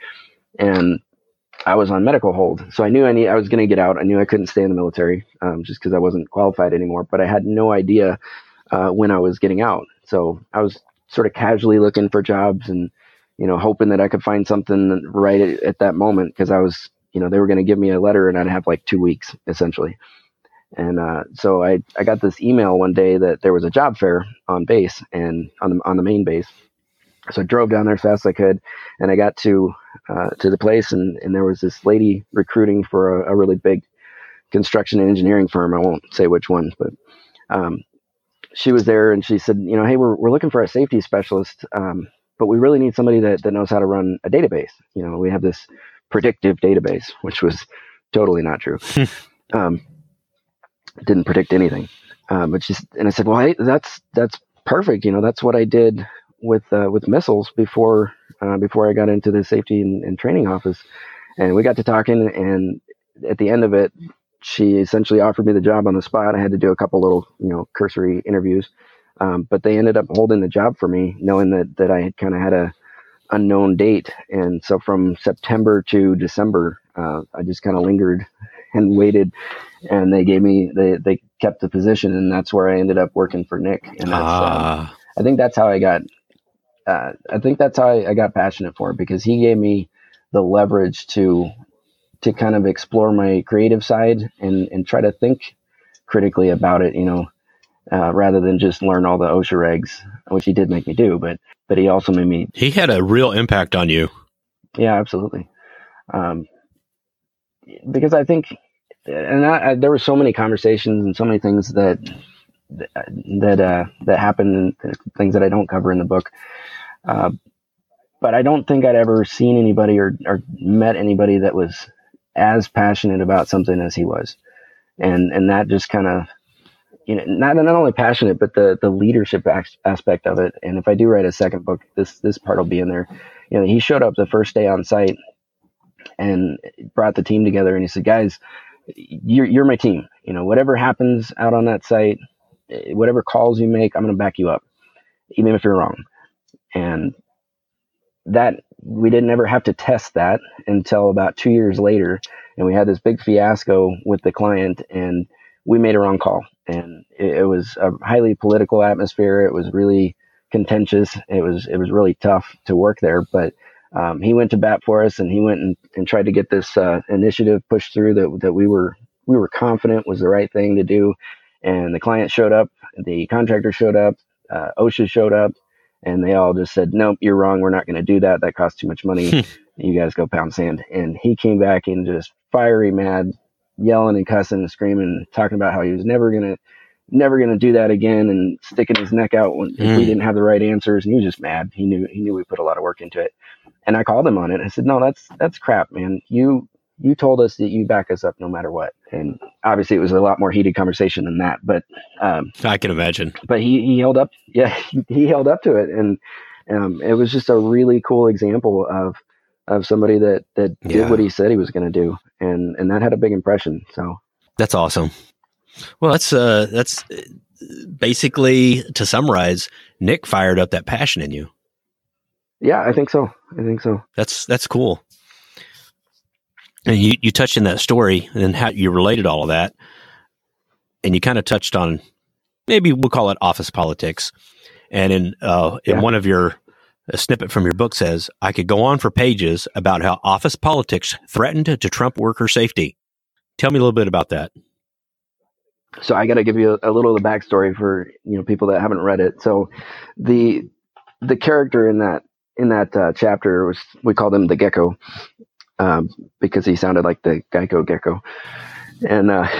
and I was on medical hold. So I knew I need I was going to get out. I knew I couldn't stay in the military um, just because I wasn't qualified anymore. But I had no idea Uh, when I was getting out. So I was sort of casually looking for jobs, and, you know, hoping that I could find something right at, at that moment. Cause I was, you know, they were going to give me a letter, and I'd have like two weeks essentially. And, uh, so I, I got this email one day that there was a job fair on base, and on the, on the main base. So I drove down there as fast as I could, and I got to, uh, to the place, and, and there was this lady recruiting for a, a really big construction and engineering firm. I won't say which one, but, um, she was there, and she said, you know, "Hey, we're we're looking for a safety specialist, um, but we really need somebody that, that knows how to run a database. You know, we have this predictive database," which was totally not true. um, didn't predict anything. Um, but she's, and I said, "Well, hey, that's that's perfect. You know, that's what I did with uh, with missiles before uh, before I got into the safety and, and training office." And we got to talking, and at the end of it, she essentially offered me the job on the spot. I had to do a couple little, you know, cursory interviews, um, but they ended up holding the job for me, knowing that, that I had kind of had a unknown date. And so from September to December, uh, I just kind of lingered and waited, and they gave me, they, they kept the position, and that's where I ended up working for Nick. And that's, Ah. um, I think that's how I got, uh, I think that's how I, I got passionate for it, because he gave me the leverage to, to kind of explore my creative side and, and try to think critically about it, you know, uh, rather than just learn all the OSHA regs, which he did make me do, but, but he also made me. He had a real impact on you. Yeah, absolutely. Um, because I think and I, I, there were so many conversations and so many things that that uh, that happened, and things that I don't cover in the book. Uh, but I don't think I'd ever seen anybody or, or met anybody that was as passionate about something as he was, and and that just kind of, you know, not not only passionate, but the the leadership aspect of it. And if I do write a second book, this this part will be in there. You know, he showed up the first day on site and brought the team together, and he said, "Guys, you're you're my team. You know, whatever happens out on that site, whatever calls you make, I'm going to back you up, even if you're wrong." And that, we didn't ever have to test that until about two years later, and we had this big fiasco with the client, and we made a wrong call, and it, it was a highly political atmosphere. It was really contentious. It was it was really tough to work there, but um, he went to bat for us, and he went and, and tried to get this uh, initiative pushed through that that we were we were confident was the right thing to do. And the client showed up, the contractor showed up, uh, OSHA showed up, and they all just said, "Nope, you're wrong. We're not going to do that. That costs too much money. You guys go pound sand." And he came back and just fiery mad, yelling and cussing and screaming, talking about how he was never going to, never going to do that again, and sticking his neck out when mm. we didn't have the right answers. And he was just mad. He knew, he knew we put a lot of work into it. And I called him on it. I said, "No, that's, that's crap, man. You, you told us that you back us up no matter what." And obviously it was a lot more heated conversation than that, but, um, I can imagine, but he, he held up. Yeah. He, he held up to it. And, um, it was just a really cool example of, of somebody that, that yeah. did what he said he was going to do. And, and that had a big impression. So that's awesome. Well, that's, uh, that's basically, to summarize, Nick fired up that passion in you. Yeah, I think so. I think so. That's, that's cool. And you, you touched in that story and how you related all of that. And you kind of touched on, maybe we'll call it office politics. And in, uh, in yeah. one of your, a snippet from your book says, "I could go on for pages about how office politics threatened to trump worker safety." Tell me a little bit about that. So I got to give you a, a little of the backstory for, you know, people that haven't read it. So the, the character in that, in that uh, chapter was, we called him the Gecko. Um, because he sounded like the Geico Gecko, and uh,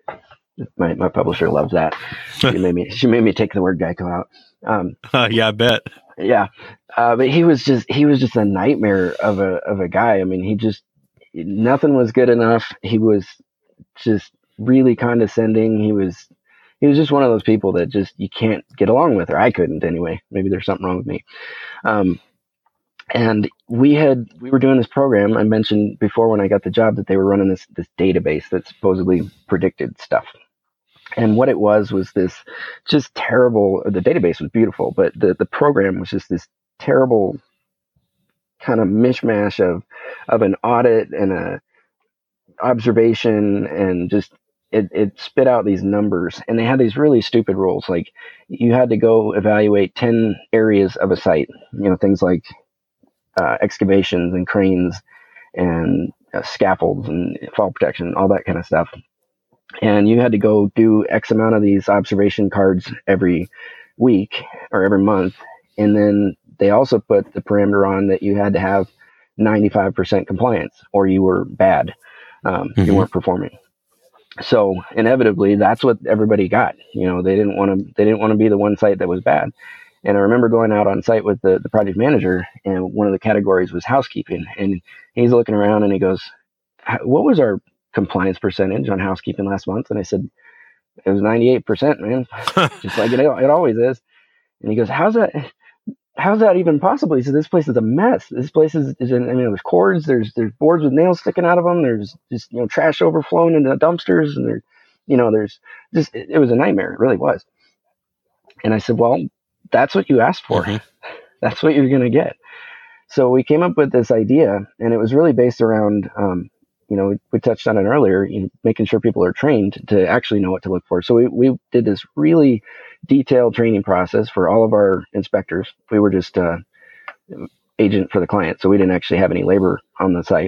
my my publisher loves that. She made me she made me take the word Geico out. Um, uh, yeah, I bet. Yeah, uh, but he was just he was just a nightmare of a of a guy. I mean, he just, nothing was good enough. He was just really condescending. He was he was just one of those people that just you can't get along with, or I couldn't anyway. Maybe there's something wrong with me. Um, And we had, we were doing this program. I mentioned before when I got the job that they were running this, this database that supposedly predicted stuff. And what it was, was this just terrible, the database was beautiful, but the, the program was just this terrible kind of mishmash of, of an audit and a observation, and just, it, it spit out these numbers. And they had these really stupid rules. Like, you had to go evaluate ten areas of a site, you know, things like Uh, excavations and cranes and uh, scaffolds and fall protection, all that kind of stuff. And you had to go do X amount of these observation cards every week or every month. And then they also put the parameter on that you had to have ninety-five percent compliance or you were bad. Um, mm-hmm. You weren't performing. So inevitably that's what everybody got. You know, they didn't want to, they didn't want to be the one site that was bad. And I remember going out on site with the, the project manager, and one of the categories was housekeeping. And he's looking around and he goes, "What was our compliance percentage on housekeeping last month?" And I said, "It was ninety-eight percent, man." Just like it, it always is. And he goes, how's that, how's that even possible? He said, "This place is a mess. This place is, is in, I mean, there's cords, there's, there's boards with nails sticking out of them. There's just, you know, trash overflowing into the dumpsters. And there, you know, there's just, it, it was a nightmare. It really was." And I said, "Well, that's what you asked for. Mm-hmm. That's what you're going to get." So we came up with this idea, and it was really based around, um, you know, we, we touched on it earlier, you know, making sure people are trained to actually know what to look for. So we, we did this really detailed training process for all of our inspectors. We were just uh agent for the client, so we didn't actually have any labor on the site.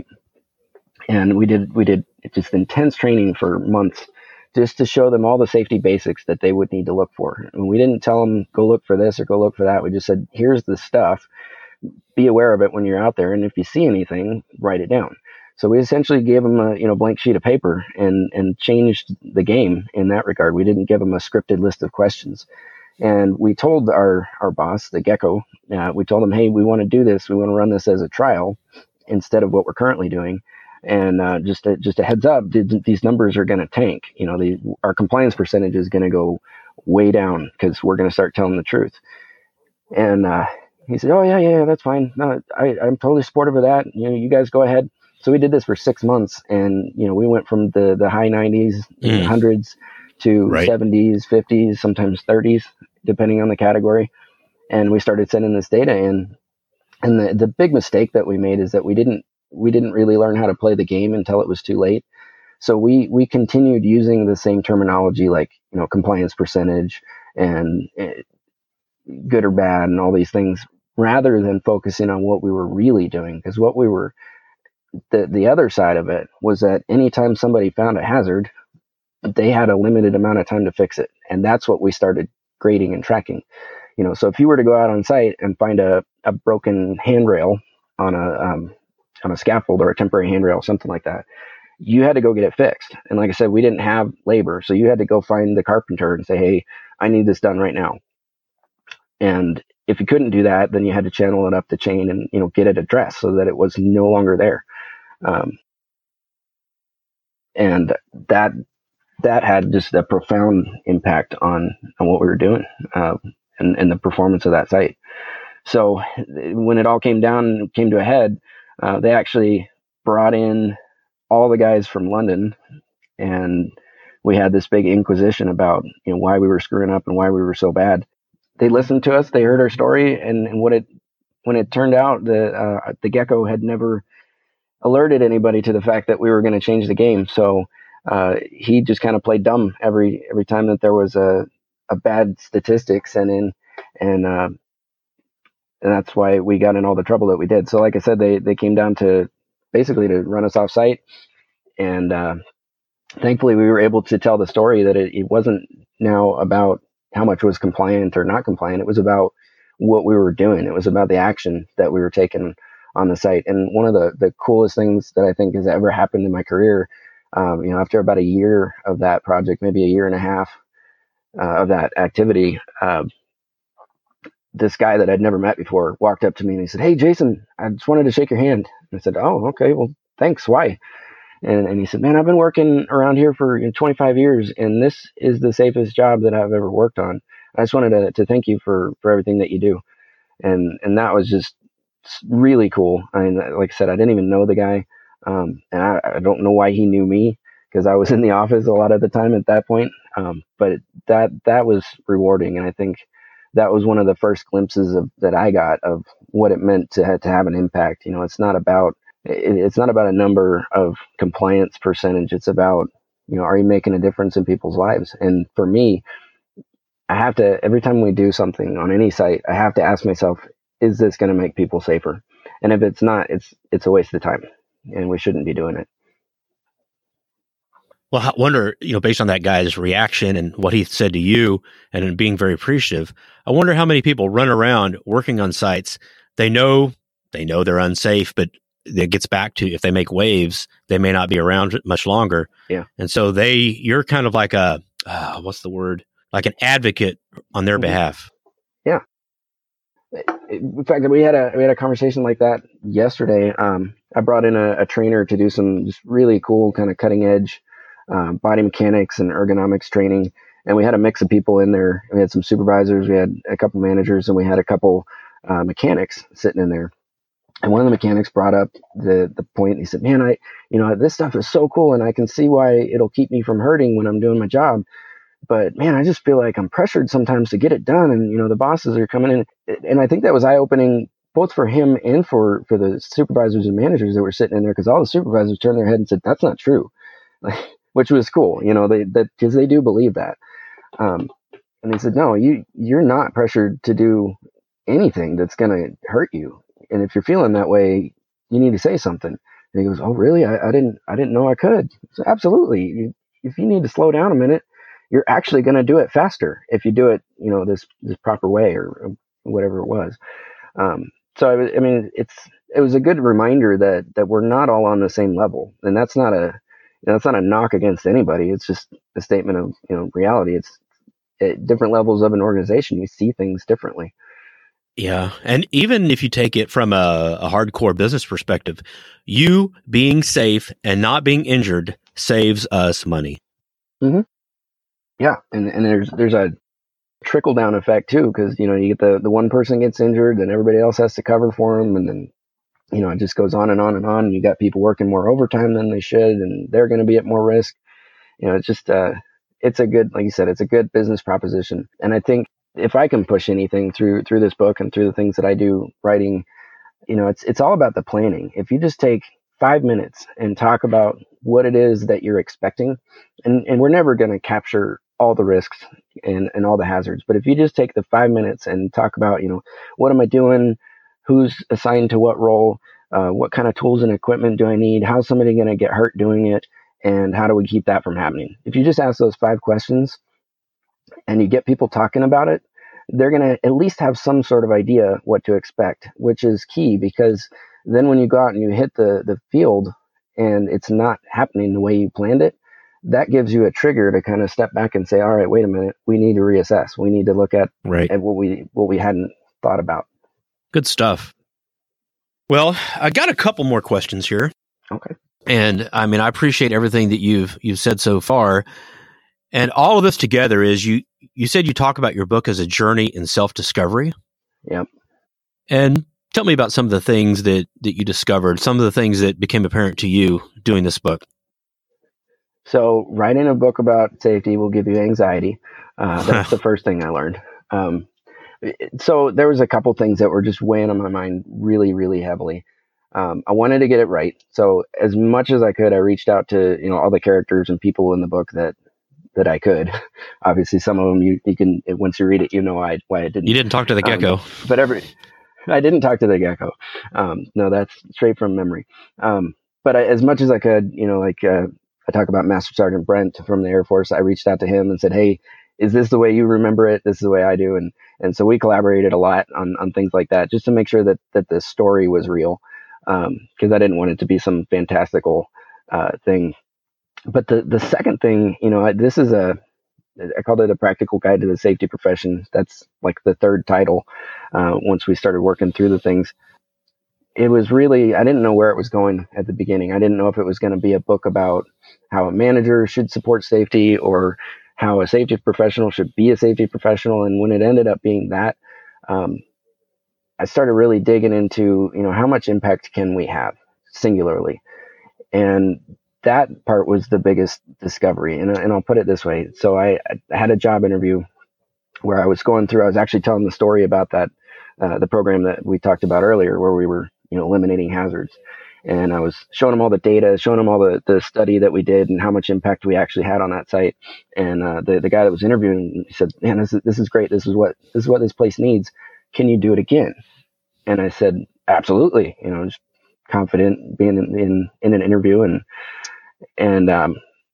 And we did, we did just intense training for months, just to show them all the safety basics that they would need to look for. And we didn't tell them, go look for this or go look for that. We just said, here's the stuff. Be aware of it when you're out there. And if you see anything, write it down. So we essentially gave them a, you know, blank sheet of paper and, and changed the game in that regard. We didn't give them a scripted list of questions. And we told our, our boss, the Gecko, uh, we told them, hey, we want to do this. We want to run this as a trial instead of what we're currently doing. And uh, just a, just a heads up, these numbers are going to tank. You know, the, our compliance percentage is going to go way down because we're going to start telling the truth. And uh, he said, oh, yeah, yeah, yeah, that's fine. No, I, I'm totally supportive of that. You know, you guys go ahead. So we did this for six months. And, you know, we went from the, the high nineties, mm. hundreds to right. seventies, fifties, sometimes thirties, depending on the category. And we started sending this data in. And the, the big mistake that we made is that we didn't we didn't really learn how to play the game until it was too late. So we we continued using the same terminology like, you know, compliance percentage and uh, good or bad and all these things rather than focusing on what we were really doing. Because what we were, the, the other side of it was that anytime somebody found a hazard, they had a limited amount of time to fix it. And that's what we started grading and tracking. You know, so if you were to go out on site and find a, a broken handrail on a um, on a scaffold or a temporary handrail, something like that, you had to go get it fixed. And like I said, we didn't have labor. So you had to go find the carpenter and say, hey, I need this done right now. And if you couldn't do that, then you had to channel it up the chain and, you know, get it addressed so that it was no longer there. Um, and that, that had just a profound impact on, on what we were doing, uh, and, and the performance of that site. So when it all came down, came to a head, uh, they actually brought in all the guys from London, and we had this big inquisition about, you know, why we were screwing up and why we were so bad. They listened to us, they heard our story, and, and what it, when it turned out that uh, the Gecko had never alerted anybody to the fact that we were going to change the game. So uh, he just kind of played dumb every every time that there was a, a bad statistic sent in, and uh, and that's why we got in all the trouble that we did. So like I said, they they came down to basically to run us off site, and uh, thankfully we were able to tell the story that it, it wasn't now about how much was compliant or not compliant. It was about what we were doing. It was about the action that we were taking on the site. And one of the, the coolest things that I think has ever happened in my career, um, you know, after about a year of that project, maybe a year and a half uh, of that activity, uh, this guy that I'd never met before walked up to me and he said, "Hey, Jason, I just wanted to shake your hand." And I said, "Oh, okay, well, thanks. Why?" And, and he said, "Man, I've been working around here for you know, twenty-five years, and this is the safest job that I've ever worked on. I just wanted to, to thank you for, for everything that you do." And and that was just really cool. I mean, like I said, I didn't even know the guy, um, and I, I don't know why he knew me because I was in the office a lot of the time at that point. Um, but that that was rewarding, and I think that was one of the first glimpses of that I got of what it meant to have, to have an impact. You know, it's not about it's not about a number of compliance percentage. It's about, you know, are you making a difference in people's lives? And for me, I have to, every time we do something on any site, I have to ask myself, is this going to make people safer? And if it's not, it's, it's a waste of time and we shouldn't be doing it. Well, I wonder, you know, based on that guy's reaction and what he said to you and being very appreciative, I wonder how many people run around working on sites. They know, they know they're unsafe, but it gets back to if they make waves, they may not be around much longer. Yeah. And so they, you're kind of like a, uh, what's the word? Like an advocate on their mm-hmm. behalf. Yeah. In fact, we had a, we had a conversation like that yesterday. Um, I brought in a, a trainer to do some just really cool kind of cutting edge, um, body mechanics and ergonomics training. And we had a mix of people in there. We had some supervisors, we had a couple managers, and we had a couple, uh, mechanics sitting in there. And one of the mechanics brought up the, the point. He said, "Man, I, you know, this stuff is so cool and I can see why it'll keep me from hurting when I'm doing my job. But man, I just feel like I'm pressured sometimes to get it done. And, you know, the bosses are coming in." And I think that was eye opening both for him and for, for the supervisors and managers that were sitting in there. Cause all the supervisors turned their head and said, "That's not true," which was cool. You know, they, that, cause they do believe that. Um, and they said, "No, you, you're not pressured to do anything that's going to hurt you. And if you're feeling that way, you need to say something." And he goes, "Oh, really? I, I didn't, I didn't know I could." So absolutely. You, if you need to slow down a minute, you're actually going to do it faster if you do it, you know, this, this proper way or whatever it was. Um, so I, I mean, it's, it was a good reminder that that we're not all on the same level, and that's not a you know, that's not a knock against anybody. It's just a statement of you know reality. It's at different levels of an organization, you see things differently. Yeah. And even if you take it from a, a hardcore business perspective, you being safe and not being injured saves us money. Mm-hmm. Yeah. And, and there's, there's a trickle down effect too. Cause you know, you get the, the one person gets injured, then everybody else has to cover for them. And then, you know, it just goes on and on and on. And you got people working more overtime than they should, and they're going to be at more risk. You know, it's just, uh, it's a good, like you said, it's a good business proposition. And I think, if I can push anything through through this book and through the things that I do writing, you know, it's it's all about the planning. If you just take five minutes and talk about what it is that you're expecting, and, and we're never going to capture all the risks and, and all the hazards, but if you just take the five minutes and talk about, you know, what am I doing? Who's assigned to what role? Uh, what kind of tools and equipment do I need? How's somebody going to get hurt doing it? And how do we keep that from happening? If you just ask those five questions and you get people talking about it, they're going to at least have some sort of idea what to expect, which is key, because then when you go out and you hit the, the field and it's not happening the way you planned it, that gives you a trigger to kind of step back and say, all right, wait a minute, we need to reassess. We need to look at, right. at what we what we hadn't thought about. Good stuff. Well, I got a couple more questions here. Okay. And I mean, I appreciate everything that you've you've said so far. And all of this together is you you said you talk about your book as a journey in self-discovery. Yep. And tell me about some of the things that, that you discovered, some of the things that became apparent to you doing this book. So writing a book about safety will give you anxiety. Uh, that's the first thing I learned. Um, so there was a couple things that were just weighing on my mind really, really heavily. Um, I wanted to get it right. So as much as I could, I reached out to, you know, all the characters and people in the book that, that I could. Obviously, some of them you, you can, once you read it, you know why, why I didn't. You didn't talk to the gecko. Um, but every, I didn't talk to the gecko. Um, no, that's straight from memory. Um, but I, as much as I could, you know, like, uh, I talk about Master Sergeant Brent from the Air Force. I reached out to him and said, hey, is this the way you remember it? This is the way I do. And, and so we collaborated a lot on, on things like that, just to make sure that, that the story was real. Um, cause I didn't want it to be some fantastical, uh, thing. But the, the second thing, you know, I, this is a, I called it a practical guide to the safety profession. That's like the third title. Uh, once we started working through the things, it was really, I didn't know where it was going at the beginning. I didn't know if it was going to be a book about how a manager should support safety or how a safety professional should be a safety professional. And when it ended up being that, um, I started really digging into, you know, how much impact can we have singularly? And that part was the biggest discovery. And, and I'll put it this way. So I, I had a job interview where I was going through, I was actually telling the story about that, uh, the program that we talked about earlier, where we were, you know, eliminating hazards. And I was showing them all the data, showing them all the, the study that we did and how much impact we actually had on that site. And, uh, the, the guy that was interviewing, he said, man, this is, this is great. This is what, this is what this place needs. Can you do it again? And I said, absolutely. You know, just confident being in, in, in an interview. And, and, um,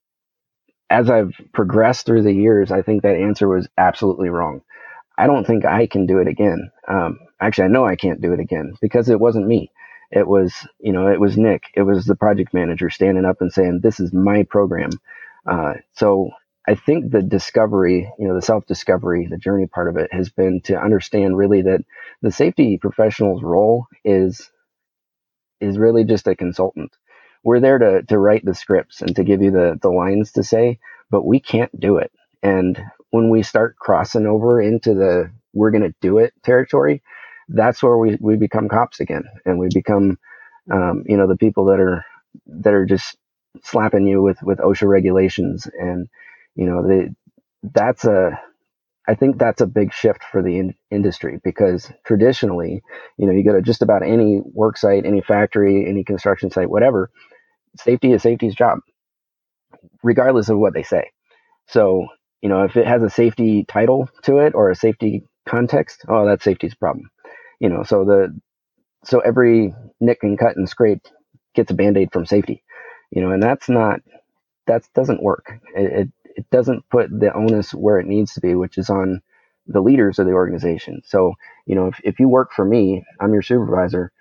as I've progressed through the years, I think that answer was absolutely wrong. I don't think I can do it again. Um, actually, I know I can't do it again because it wasn't me. It was, you know, it was Nick. It was the project manager standing up and saying, this is my program. Uh, so I think the discovery, you know, the self-discovery, the journey part of it has been to understand really that the safety professional's role is, is really just a consultant. We're there to, to write the scripts and to give you the, the lines to say, but we can't do it. And when we start crossing over into the, we're going to do it territory, that's where we, we become cops again. And we become, um, you know, the people that are, that are just slapping you with, with OSHA regulations. And, you know, the, that's a, I think that's a big shift for the in- industry because traditionally, you know, you go to just about any work site, any factory, any construction site, whatever, safety is safety's job, regardless of what they say. So, you know, if it has a safety title to it or a safety context, oh, that's safety's problem. You know, so the, so every nick and cut and scrape gets a Band-Aid from safety, you know, and that's not, that doesn't work. It, it, it doesn't put the onus where it needs to be, which is on the leaders of the organization. So, you know, if, if you work for me, I'm your supervisor,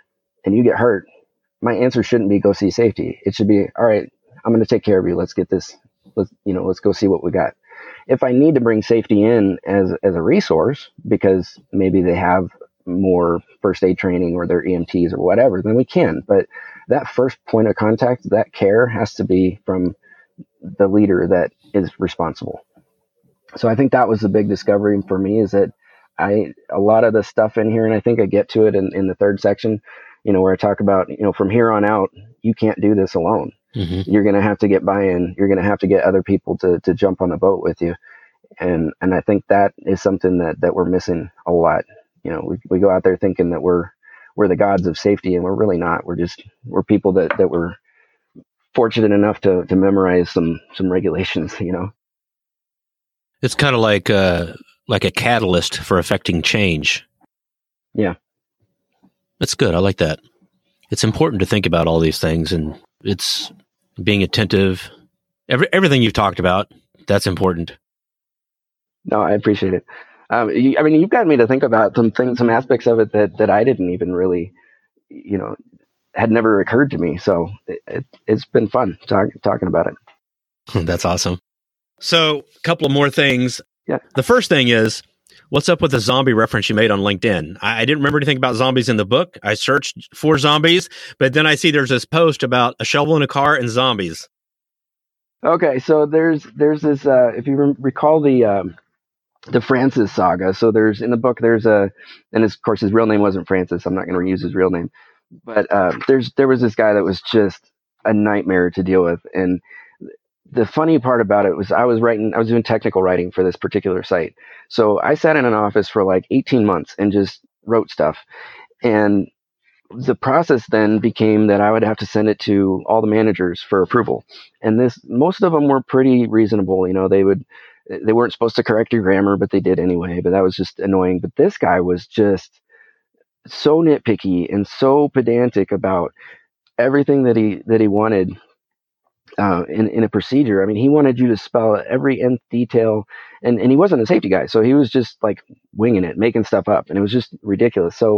and you get hurt, my answer shouldn't be go see safety. It should be, all right, I'm going to take care of you. Let's get this. Let's, you know, let's go see what we got. If I need to bring safety in as, as a resource because maybe they have more first aid training or their E M Ts or whatever, then we can. But that first point of contact, that care has to be from the leader that is responsible. So I think that was the big discovery for me, is that I, a lot of the stuff in here, and I think I get to it in, in the third section, you know, where I talk about, you know, from here on out, you can't do this alone. Mm-hmm. You're going to have to get buy-in. You're going to have to get other people to, to jump on the boat with you. And, and I think that is something that, that we're missing a lot. You know, we, we go out there thinking that we're, we're the gods of safety, and we're really not. We're just, we're people that, that were fortunate enough to, to memorize some, some regulations, you know. It's kind of like, uh, like a catalyst for affecting change. Yeah. That's good. I like that. It's important to think about all these things, and it's being attentive. Every, everything you've talked about, that's important. No, I appreciate it. Um, you, I mean, you've got me to think about some things, some aspects of it that, that I didn't even really, you know, had never occurred to me. So it, it, it's been fun talk, talking about it. That's awesome. So a couple of more things. Yeah. The first thing is, what's up with the zombie reference you made on LinkedIn? I, I didn't remember anything about zombies in the book. I searched for zombies, but then I see there's this post about a shovel in a car and zombies. Okay, so there's there's this. Uh, if you re- recall the um, the Francis saga, so there's in the book there's a, and his, of course his real name wasn't Francis. I'm not going to use his real name, but uh, there's there was this guy that was just a nightmare to deal with, and the funny part about it was I was writing, I was doing technical writing for this particular site. So I sat in an office for like eighteen months and just wrote stuff. And the process then became that I would have to send it to all the managers for approval. And this, most of them were pretty reasonable. You know, they would, they weren't supposed to correct your grammar, but they did anyway. But that was just annoying. But this guy was just so nitpicky and so pedantic about everything that he, that he wanted. Uh, in, in a procedure. I mean, he wanted you to spell every nth detail, and, and he wasn't a safety guy. So he was just like winging it, making stuff up, and it was just ridiculous. So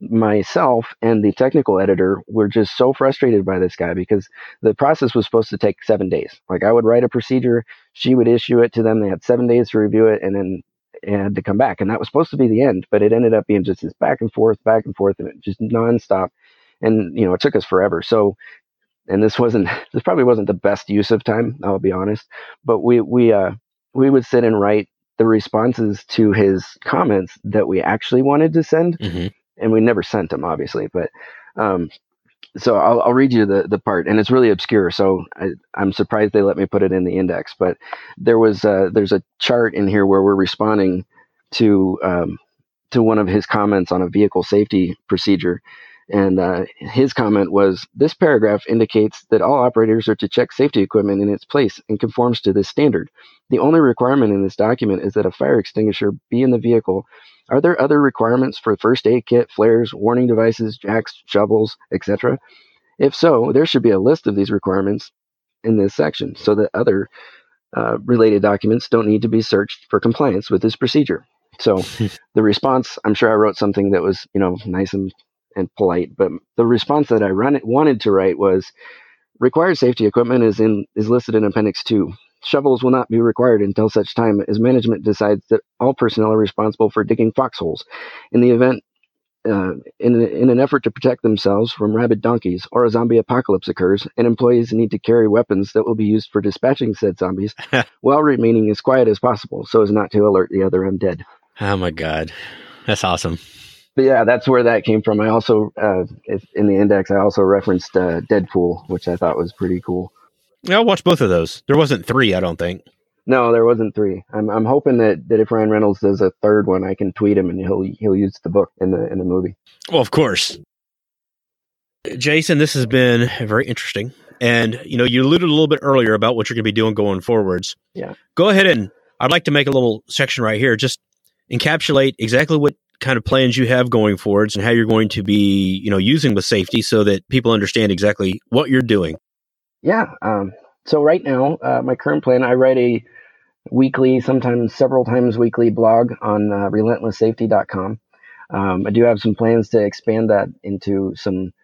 myself and the technical editor were just so frustrated by this guy because the process was supposed to take seven days. Like I would write a procedure, she would issue it to them. They had seven days to review it, and then it had to come back. And that was supposed to be the end, but it ended up being just this back and forth, back and forth, and it just nonstop. And, you know, it took us forever. So And this wasn't, this probably wasn't the best use of time, I'll be honest, but we, we, uh, we would sit and write the responses to his comments that we actually wanted to send. Mm-hmm. And we never sent them, obviously, but, um, so I'll, I'll read you the, the part, and it's really obscure. So I, I'm surprised they let me put it in the index, but there was, uh, there's a chart in here where we're responding to, um, to one of his comments on a vehicle safety procedure. And uh, his comment was, this paragraph indicates that all operators are to check safety equipment in its place and conforms to this standard. The only requirement in this document is that a fire extinguisher be in the vehicle. Are there other requirements for first aid kit, flares, warning devices, jacks, shovels, et cetera? If so, there should be a list of these requirements in this section so that other uh, related documents don't need to be searched for compliance with this procedure. So the response, I'm sure I wrote something that was, you know, nice and and polite, but the response that I run it, wanted to write was, required safety equipment is in is listed in Appendix two. Shovels will not be required until such time as management decides that all personnel are responsible for digging foxholes. In the event, uh, in, in an effort to protect themselves from rabid donkeys or a zombie apocalypse occurs, and employees need to carry weapons that will be used for dispatching said zombies while remaining as quiet as possible so as not to alert the other undead. Oh my God. That's awesome. But yeah, that's where that came from. I also, uh, in the index, I also referenced uh, Deadpool, which I thought was pretty cool. Yeah, I'll watch both of those. There wasn't three, I don't think. No, there wasn't three. I'm I'm hoping that, that if Ryan Reynolds does a third one, I can tweet him and he'll he'll use the book in the in the movie. Well, of course. Jason, this has been very interesting. And, you know, you alluded a little bit earlier about what you're going to be doing going forwards. Yeah. Go ahead, and I'd like to make a little section right here. Just encapsulate exactly what kind of plans you have going forwards and how you're going to be, you know, using with safety so that people understand exactly what you're doing. Yeah. Um, so right now, uh, my current plan, I write a weekly, sometimes several times weekly blog on uh, relentless safety dot com. Um, I do have some plans to expand that into some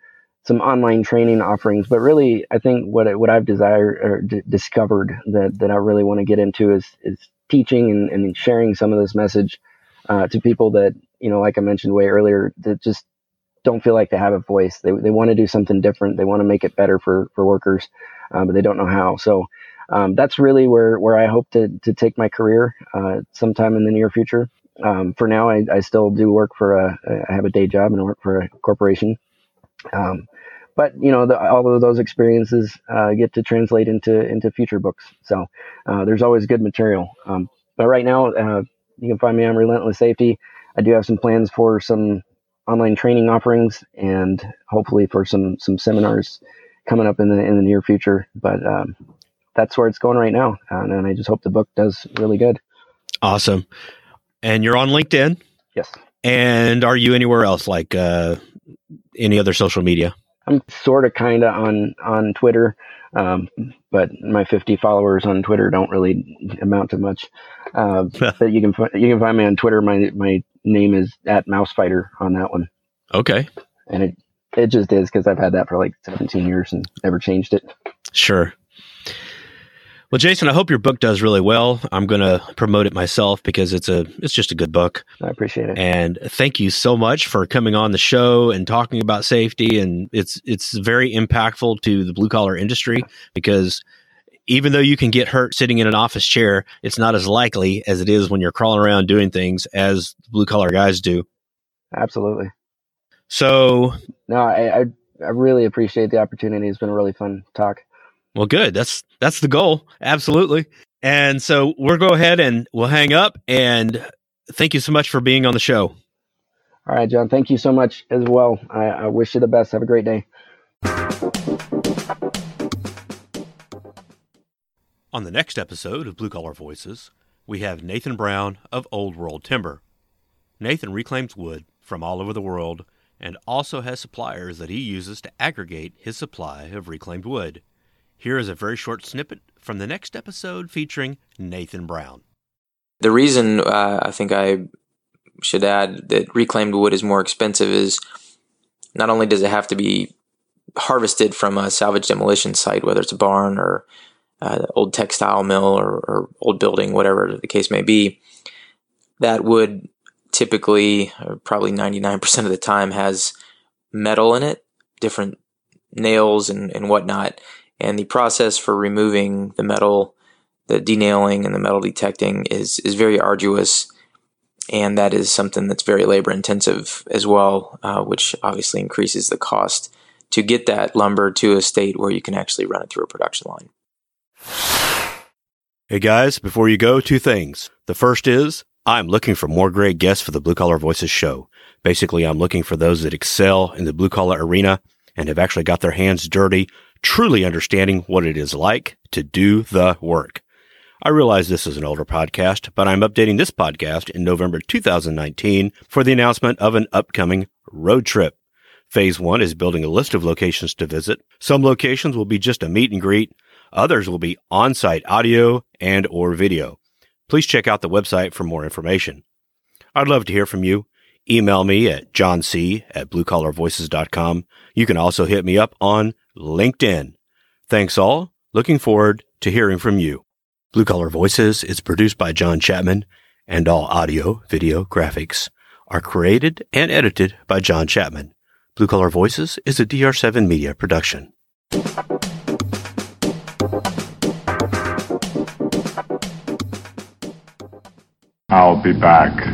some online training offerings. But really, I think what what I've desired or d- discovered that that I really want to get into is is teaching and, and sharing some of this message uh, to people that, you know, like I mentioned way earlier, that just don't feel like they have a voice. They they want to do something different. They want to make it better for for workers, uh, but they don't know how. So um, that's really where where I hope to to take my career uh, sometime in the near future. Um, for now, I, I still do work for a I have a day job and I work for a corporation. Um, but you know, the, all of those experiences uh, get to translate into into future books. So uh, there's always good material. Um, but right now, uh, you can find me on Relentless Safety. I do have some plans for some online training offerings and hopefully for some some seminars coming up in the in the near future. But um, that's where it's going right now, and, and I just hope the book does really good. Awesome. And you're on LinkedIn? Yes. And are you anywhere else, like uh, any other social media? I'm sort of kind of on on Twitter, um, but my fifty followers on Twitter don't really amount to much. Uh, but you can you can find me on Twitter. My my name is at Mousefighter on that one. Okay. And it it just is because I've had that for like seventeen years and never changed it. Sure. Well, Jason, I hope your book does really well. I'm going to promote it myself because it's a it's just a good book. I appreciate it. And thank you so much for coming on the show and talking about safety. And it's it's very impactful to the blue collar industry because even though you can get hurt sitting in an office chair, it's not as likely as it is when you're crawling around doing things as blue collar guys do. Absolutely. So, no, I, I I really appreciate the opportunity. It's been a really fun talk. Well, good. That's that's the goal. Absolutely. And so we'll go ahead and we'll hang up. And thank you so much for being on the show. All right, John. Thank you so much as well. I, I wish you the best. Have a great day. On the next episode of Blue Collar Voices, we have Nathan Brown of Old World Timber. Nathan reclaims wood from all over the world and also has suppliers that he uses to aggregate his supply of reclaimed wood. Here is a very short snippet from the next episode featuring Nathan Brown. The reason uh, I think I should add that reclaimed wood is more expensive is not only does it have to be harvested from a salvage demolition site, whether it's a barn or uh, old textile mill or, or old building, whatever the case may be, that wood typically, or probably ninety-nine percent of the time, has metal in it, different nails and, and whatnot. And the process for removing the metal, the denailing and the metal detecting is, is very arduous. And that is something that's very labor intensive as well, uh, which obviously increases the cost to get that lumber to a state where you can actually run it through a production line. Hey guys, before you go, two things. The first is I'm looking for more great guests for the Blue Collar Voices show. Basically, I'm looking for those that excel in the blue collar arena and have actually got their hands dirty, truly understanding what it is like to do the work. I realize this is an older podcast, but I'm updating this podcast in November two thousand nineteen for the announcement of an upcoming road trip. Phase one is building a list of locations to visit. Some locations will be just a meet and greet. Others will be on-site audio and or video. Please check out the website for more information. I'd love to hear from you. Email me at johnc at blue collar voices dot com. You can also hit me up on LinkedIn. Thanks all. Looking forward to hearing from you. Blue Collar Voices is produced by John Chapman, and all audio, video, graphics are created and edited by John Chapman. Blue Collar Voices is a D R seven Media production. I'll be back.